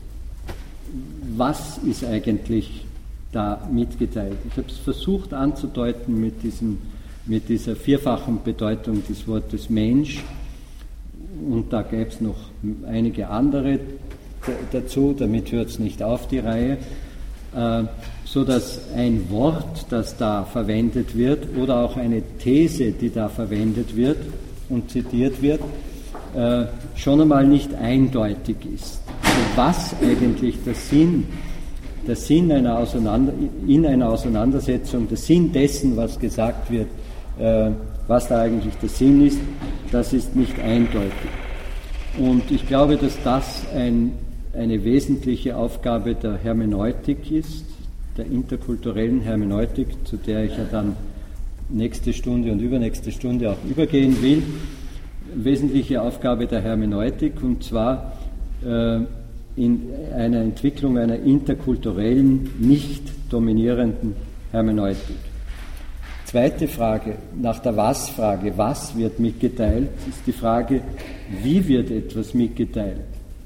Was ist eigentlich da mitgeteilt? Ich habe es versucht anzudeuten mit dieser vierfachen Bedeutung des Wortes Mensch, und da gäbe es noch einige andere dazu, damit hört es nicht auf, die Reihe. So dass ein Wort, das da verwendet wird, oder auch eine These, die da verwendet wird und zitiert wird, schon einmal nicht eindeutig ist. Also was eigentlich der Sinn in einer Auseinandersetzung, der Sinn dessen, was gesagt wird, was da eigentlich der Sinn ist, das ist nicht eindeutig. Und ich glaube, dass das eine wesentliche Aufgabe der Hermeneutik ist, der interkulturellen Hermeneutik, zu der ich ja dann nächste Stunde und übernächste Stunde auch übergehen will. Wesentliche Aufgabe der Hermeneutik, und zwar in einer Entwicklung einer interkulturellen, nicht dominierenden Hermeneutik. Zweite Frage, nach der Was-Frage, was wird mitgeteilt, ist die Frage, wie wird etwas mitgeteilt?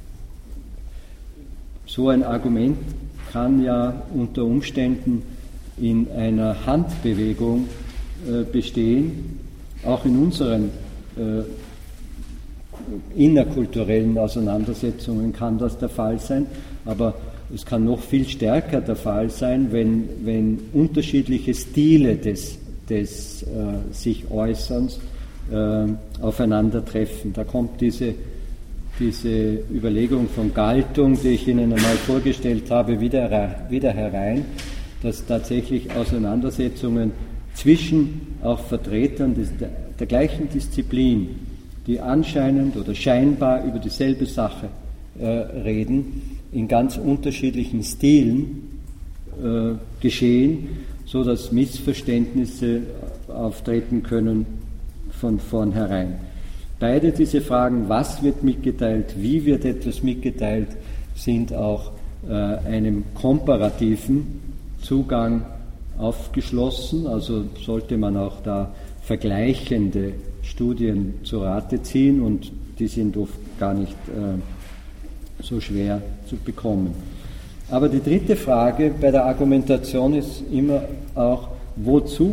So ein Argument kann ja unter Umständen in einer Handbewegung bestehen, auch in unseren innerkulturellen Auseinandersetzungen kann das der Fall sein, aber es kann noch viel stärker der Fall sein, wenn unterschiedliche Stile des sich Äußerns aufeinandertreffen. Da kommt diese Überlegung von Galtung, die ich Ihnen einmal vorgestellt habe, wieder herein, dass tatsächlich Auseinandersetzungen zwischen auch Vertretern der gleichen Disziplin, die anscheinend oder scheinbar über dieselbe Sache reden, in ganz unterschiedlichen Stilen geschehen, so dass Missverständnisse auftreten können von vornherein. Beide diese Fragen, was wird mitgeteilt, wie wird etwas mitgeteilt, sind auch einem komparativen Zugang aufgeschlossen, also sollte man auch da vergleichende Studien zu Rate ziehen und die sind oft gar nicht so schwer zu bekommen. Aber die dritte Frage bei der Argumentation ist immer auch, wozu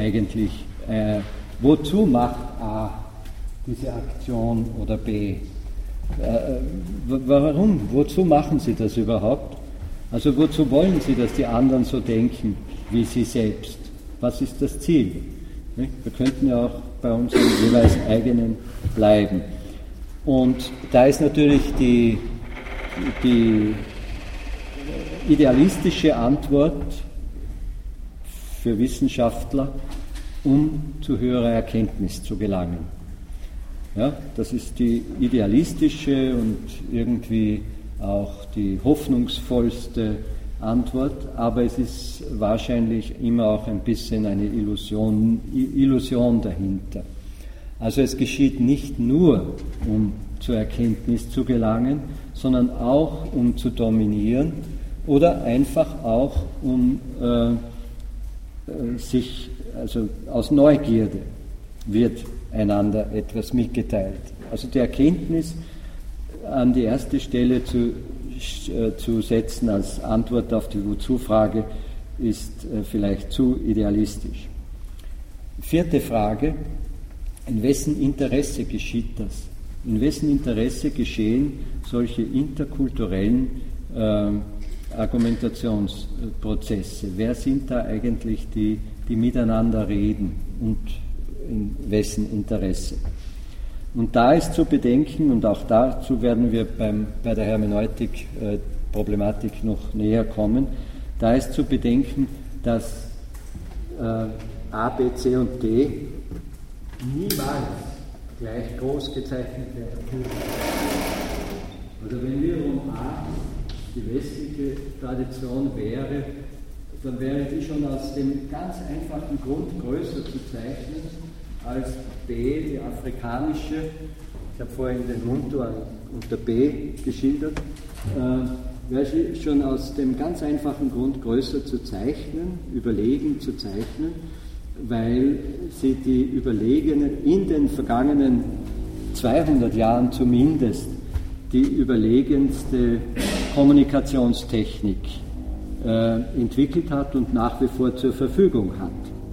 macht A diese Aktion oder B? Warum? Wozu machen Sie das überhaupt? Also wozu wollen Sie, dass die anderen so denken wie Sie selbst? Was ist das Ziel? Wir könnten ja auch bei unseren jeweils eigenen bleiben. Und da ist natürlich die idealistische Antwort für Wissenschaftler, um zu höherer Erkenntnis zu gelangen. Ja, das ist die idealistische und irgendwie auch die hoffnungsvollste Antwort, aber es ist wahrscheinlich immer auch ein bisschen eine Illusion dahinter. Also es geschieht nicht nur, um zur Erkenntnis zu gelangen, sondern auch, um zu dominieren oder einfach auch, um also aus Neugierde wird einander etwas mitgeteilt. Also die Erkenntnis an die erste Stelle zu setzen als Antwort auf die Wozu-Frage ist vielleicht zu idealistisch. Vierte Frage, in wessen Interesse geschieht das? In wessen Interesse geschehen solche interkulturellen Argumentationsprozesse? Wer sind da eigentlich die miteinander reden und in wessen Interesse? Und da ist zu bedenken, und auch dazu werden wir bei der Hermeneutik-Problematik noch näher kommen, da ist zu bedenken, dass A, B, C und D niemals gleich groß gezeichnet werden können. Also wenn wiederum A die westliche Tradition wäre, dann wäre die schon aus dem ganz einfachen Grund größer zu zeichnen als B, die afrikanische. Ich habe vorhin den Muntu unter B geschildert. Wäre sie schon aus dem ganz einfachen Grund größer zu zeichnen, überlegen zu zeichnen, weil sie die überlegene, in den vergangenen 200 Jahren zumindest, die überlegenste Kommunikationstechnik entwickelt hat und nach wie vor zur Verfügung hat.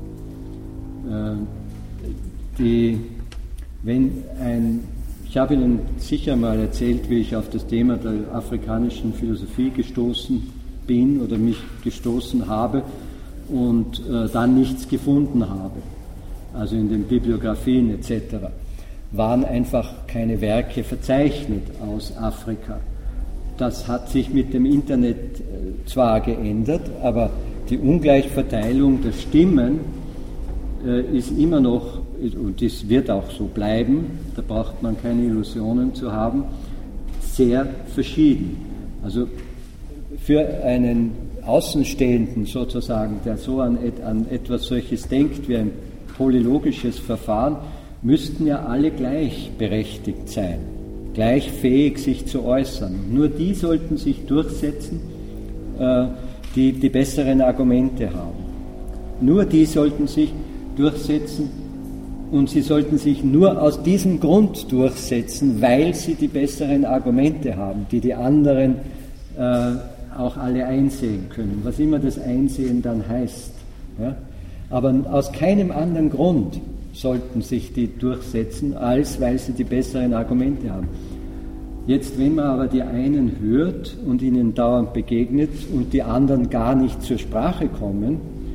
Ich habe Ihnen sicher mal erzählt, wie ich auf das Thema der afrikanischen Philosophie gestoßen bin oder mich gestoßen habe und dann nichts gefunden habe. Also in den Bibliografien etc. waren einfach keine Werke verzeichnet aus Afrika. Das hat sich mit dem Internet zwar geändert, aber die Ungleichverteilung der Stimmen ist immer noch, und das wird auch so bleiben, da braucht man keine Illusionen zu haben, sehr verschieden. Also für einen Außenstehenden sozusagen, der so an etwas solches denkt wie ein polylogisches Verfahren, müssten ja alle gleichberechtigt sein, gleich fähig, sich zu äußern. Nur die sollten sich durchsetzen, die die besseren Argumente haben. Nur die sollten sich durchsetzen und sie sollten sich nur aus diesem Grund durchsetzen, weil sie die besseren Argumente haben, die die anderen auch alle einsehen können, was immer das Einsehen dann heißt. Ja? Aber aus keinem anderen Grund sollten sich die durchsetzen, als weil sie die besseren Argumente haben. Jetzt, wenn man aber die einen hört und ihnen dauernd begegnet und die anderen gar nicht zur Sprache kommen,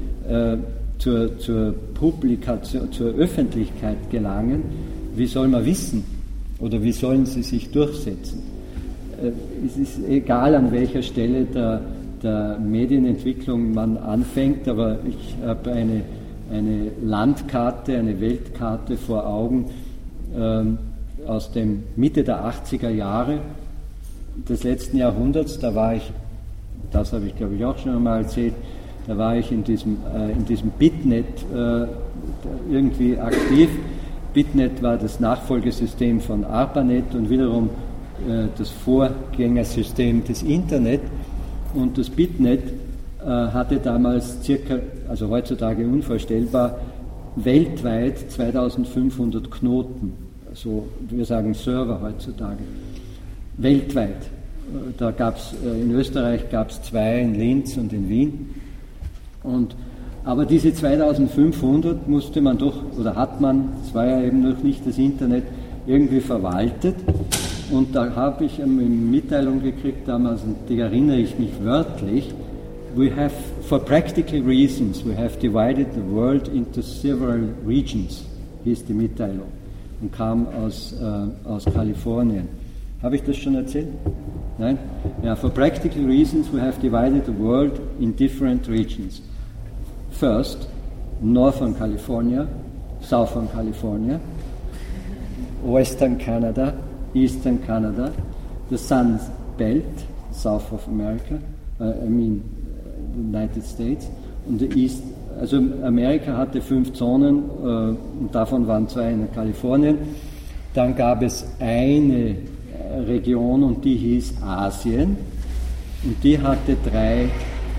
zur Publikation, zur Öffentlichkeit gelangen, wie soll man wissen oder wie sollen sie sich durchsetzen? Es ist egal, an welcher Stelle der Medienentwicklung man anfängt, aber ich habe eine Landkarte, eine Weltkarte vor Augen aus dem Mitte der 80er Jahre des letzten Jahrhunderts. Da war ich, das habe ich glaube ich auch schon einmal erzählt, da war ich in diesem Bitnet irgendwie aktiv Bitnet war das Nachfolgesystem von ARPANET und wiederum das Vorgängersystem des Internet. Und das Bitnet hatte damals also heutzutage unvorstellbar, weltweit 2500 Knoten. Also wir sagen Server heutzutage. Weltweit. Da in Österreich gab es 2 in Linz und in Wien. Aber diese 2500 musste man doch, oder hat man, es war ja eben noch nicht das Internet, irgendwie verwaltet. Und da habe ich eine Mitteilung gekriegt damals, und die erinnere ich mich wörtlich: for practical reasons, we have divided the world into several regions, hieß die Mitteilung, und kam aus Kalifornien. Habe ich das schon erzählt? Nein? Ja, for practical reasons, we have divided the world in different regions. First, Northern California, Southern California, Western Canada, Eastern Canada, the Sun Belt, south of America, United States, und the East, also Amerika hatte 5 Zonen, und davon waren 2 in Kalifornien. Dann gab es eine Region, und die hieß Asien, und die hatte drei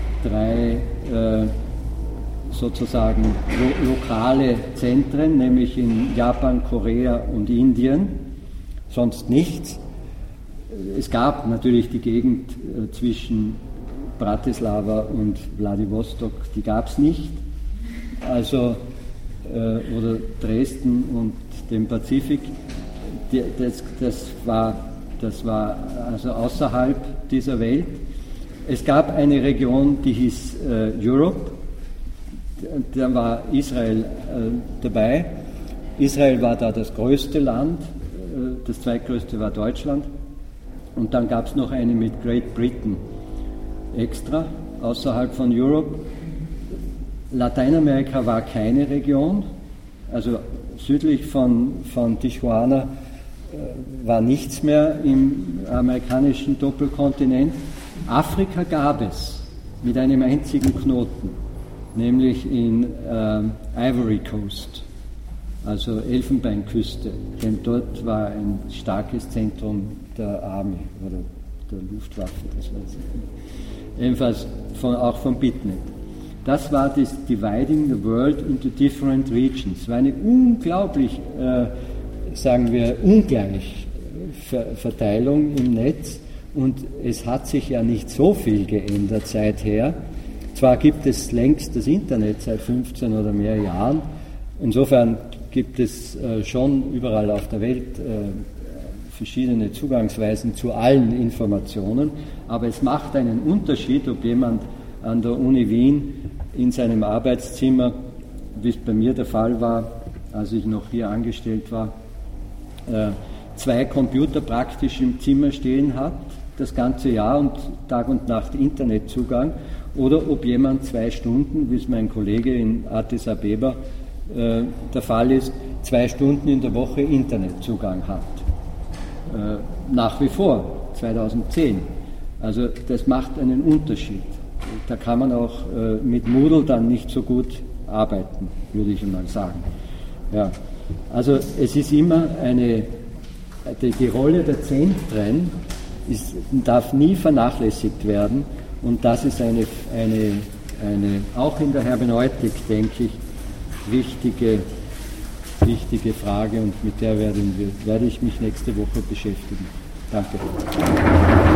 sozusagen lokale Zentren, nämlich in Japan, Korea und Indien, sonst nichts. Es gab natürlich die Gegend zwischen Bratislava und Vladivostok, die gab es nicht, also oder Dresden und den Pazifik, das war also außerhalb dieser Welt. Es gab eine Region, die hieß Europe, da war Israel dabei. Israel war da das größte Land, das zweitgrößte war Deutschland, und dann gab es noch eine mit Great Britain extra, außerhalb von Europe. Lateinamerika war keine Region, also südlich von Tijuana war nichts mehr im amerikanischen Doppelkontinent. Afrika gab es mit einem einzigen Knoten, nämlich in Ivory Coast, also Elfenbeinküste, denn dort war ein starkes Zentrum der Army oder der Luftwaffe, das weiß ich nicht. Jedenfalls auch von Bitnet. Das war das Dividing the World into different regions. Es war eine unglaublich, sagen wir, ungleich Verteilung im Netz, und es hat sich ja nicht so viel geändert seither. Zwar gibt es längst das Internet seit 15 oder mehr Jahren, insofern gibt es schon überall auf der Welt verschiedene Zugangsweisen zu allen Informationen, aber es macht einen Unterschied, ob jemand an der Uni Wien in seinem Arbeitszimmer, wie es bei mir der Fall war, als ich noch hier angestellt war, 2 Computer praktisch im Zimmer stehen hat, das ganze Jahr und Tag und Nacht Internetzugang, oder ob jemand 2 Stunden, wie es mein Kollege in Addis Abeba der Fall ist, 2 Stunden in der Woche Internetzugang hat. Nach wie vor, 2010. Also das macht einen Unterschied. Da kann man auch mit Moodle dann nicht so gut arbeiten, würde ich mal sagen. Ja. Also es ist immer die Rolle der Zentren darf nie vernachlässigt werden, und das ist eine auch in der Hermeneutik, denke ich, wichtige Frage, und mit der werde ich mich nächste Woche beschäftigen. Danke.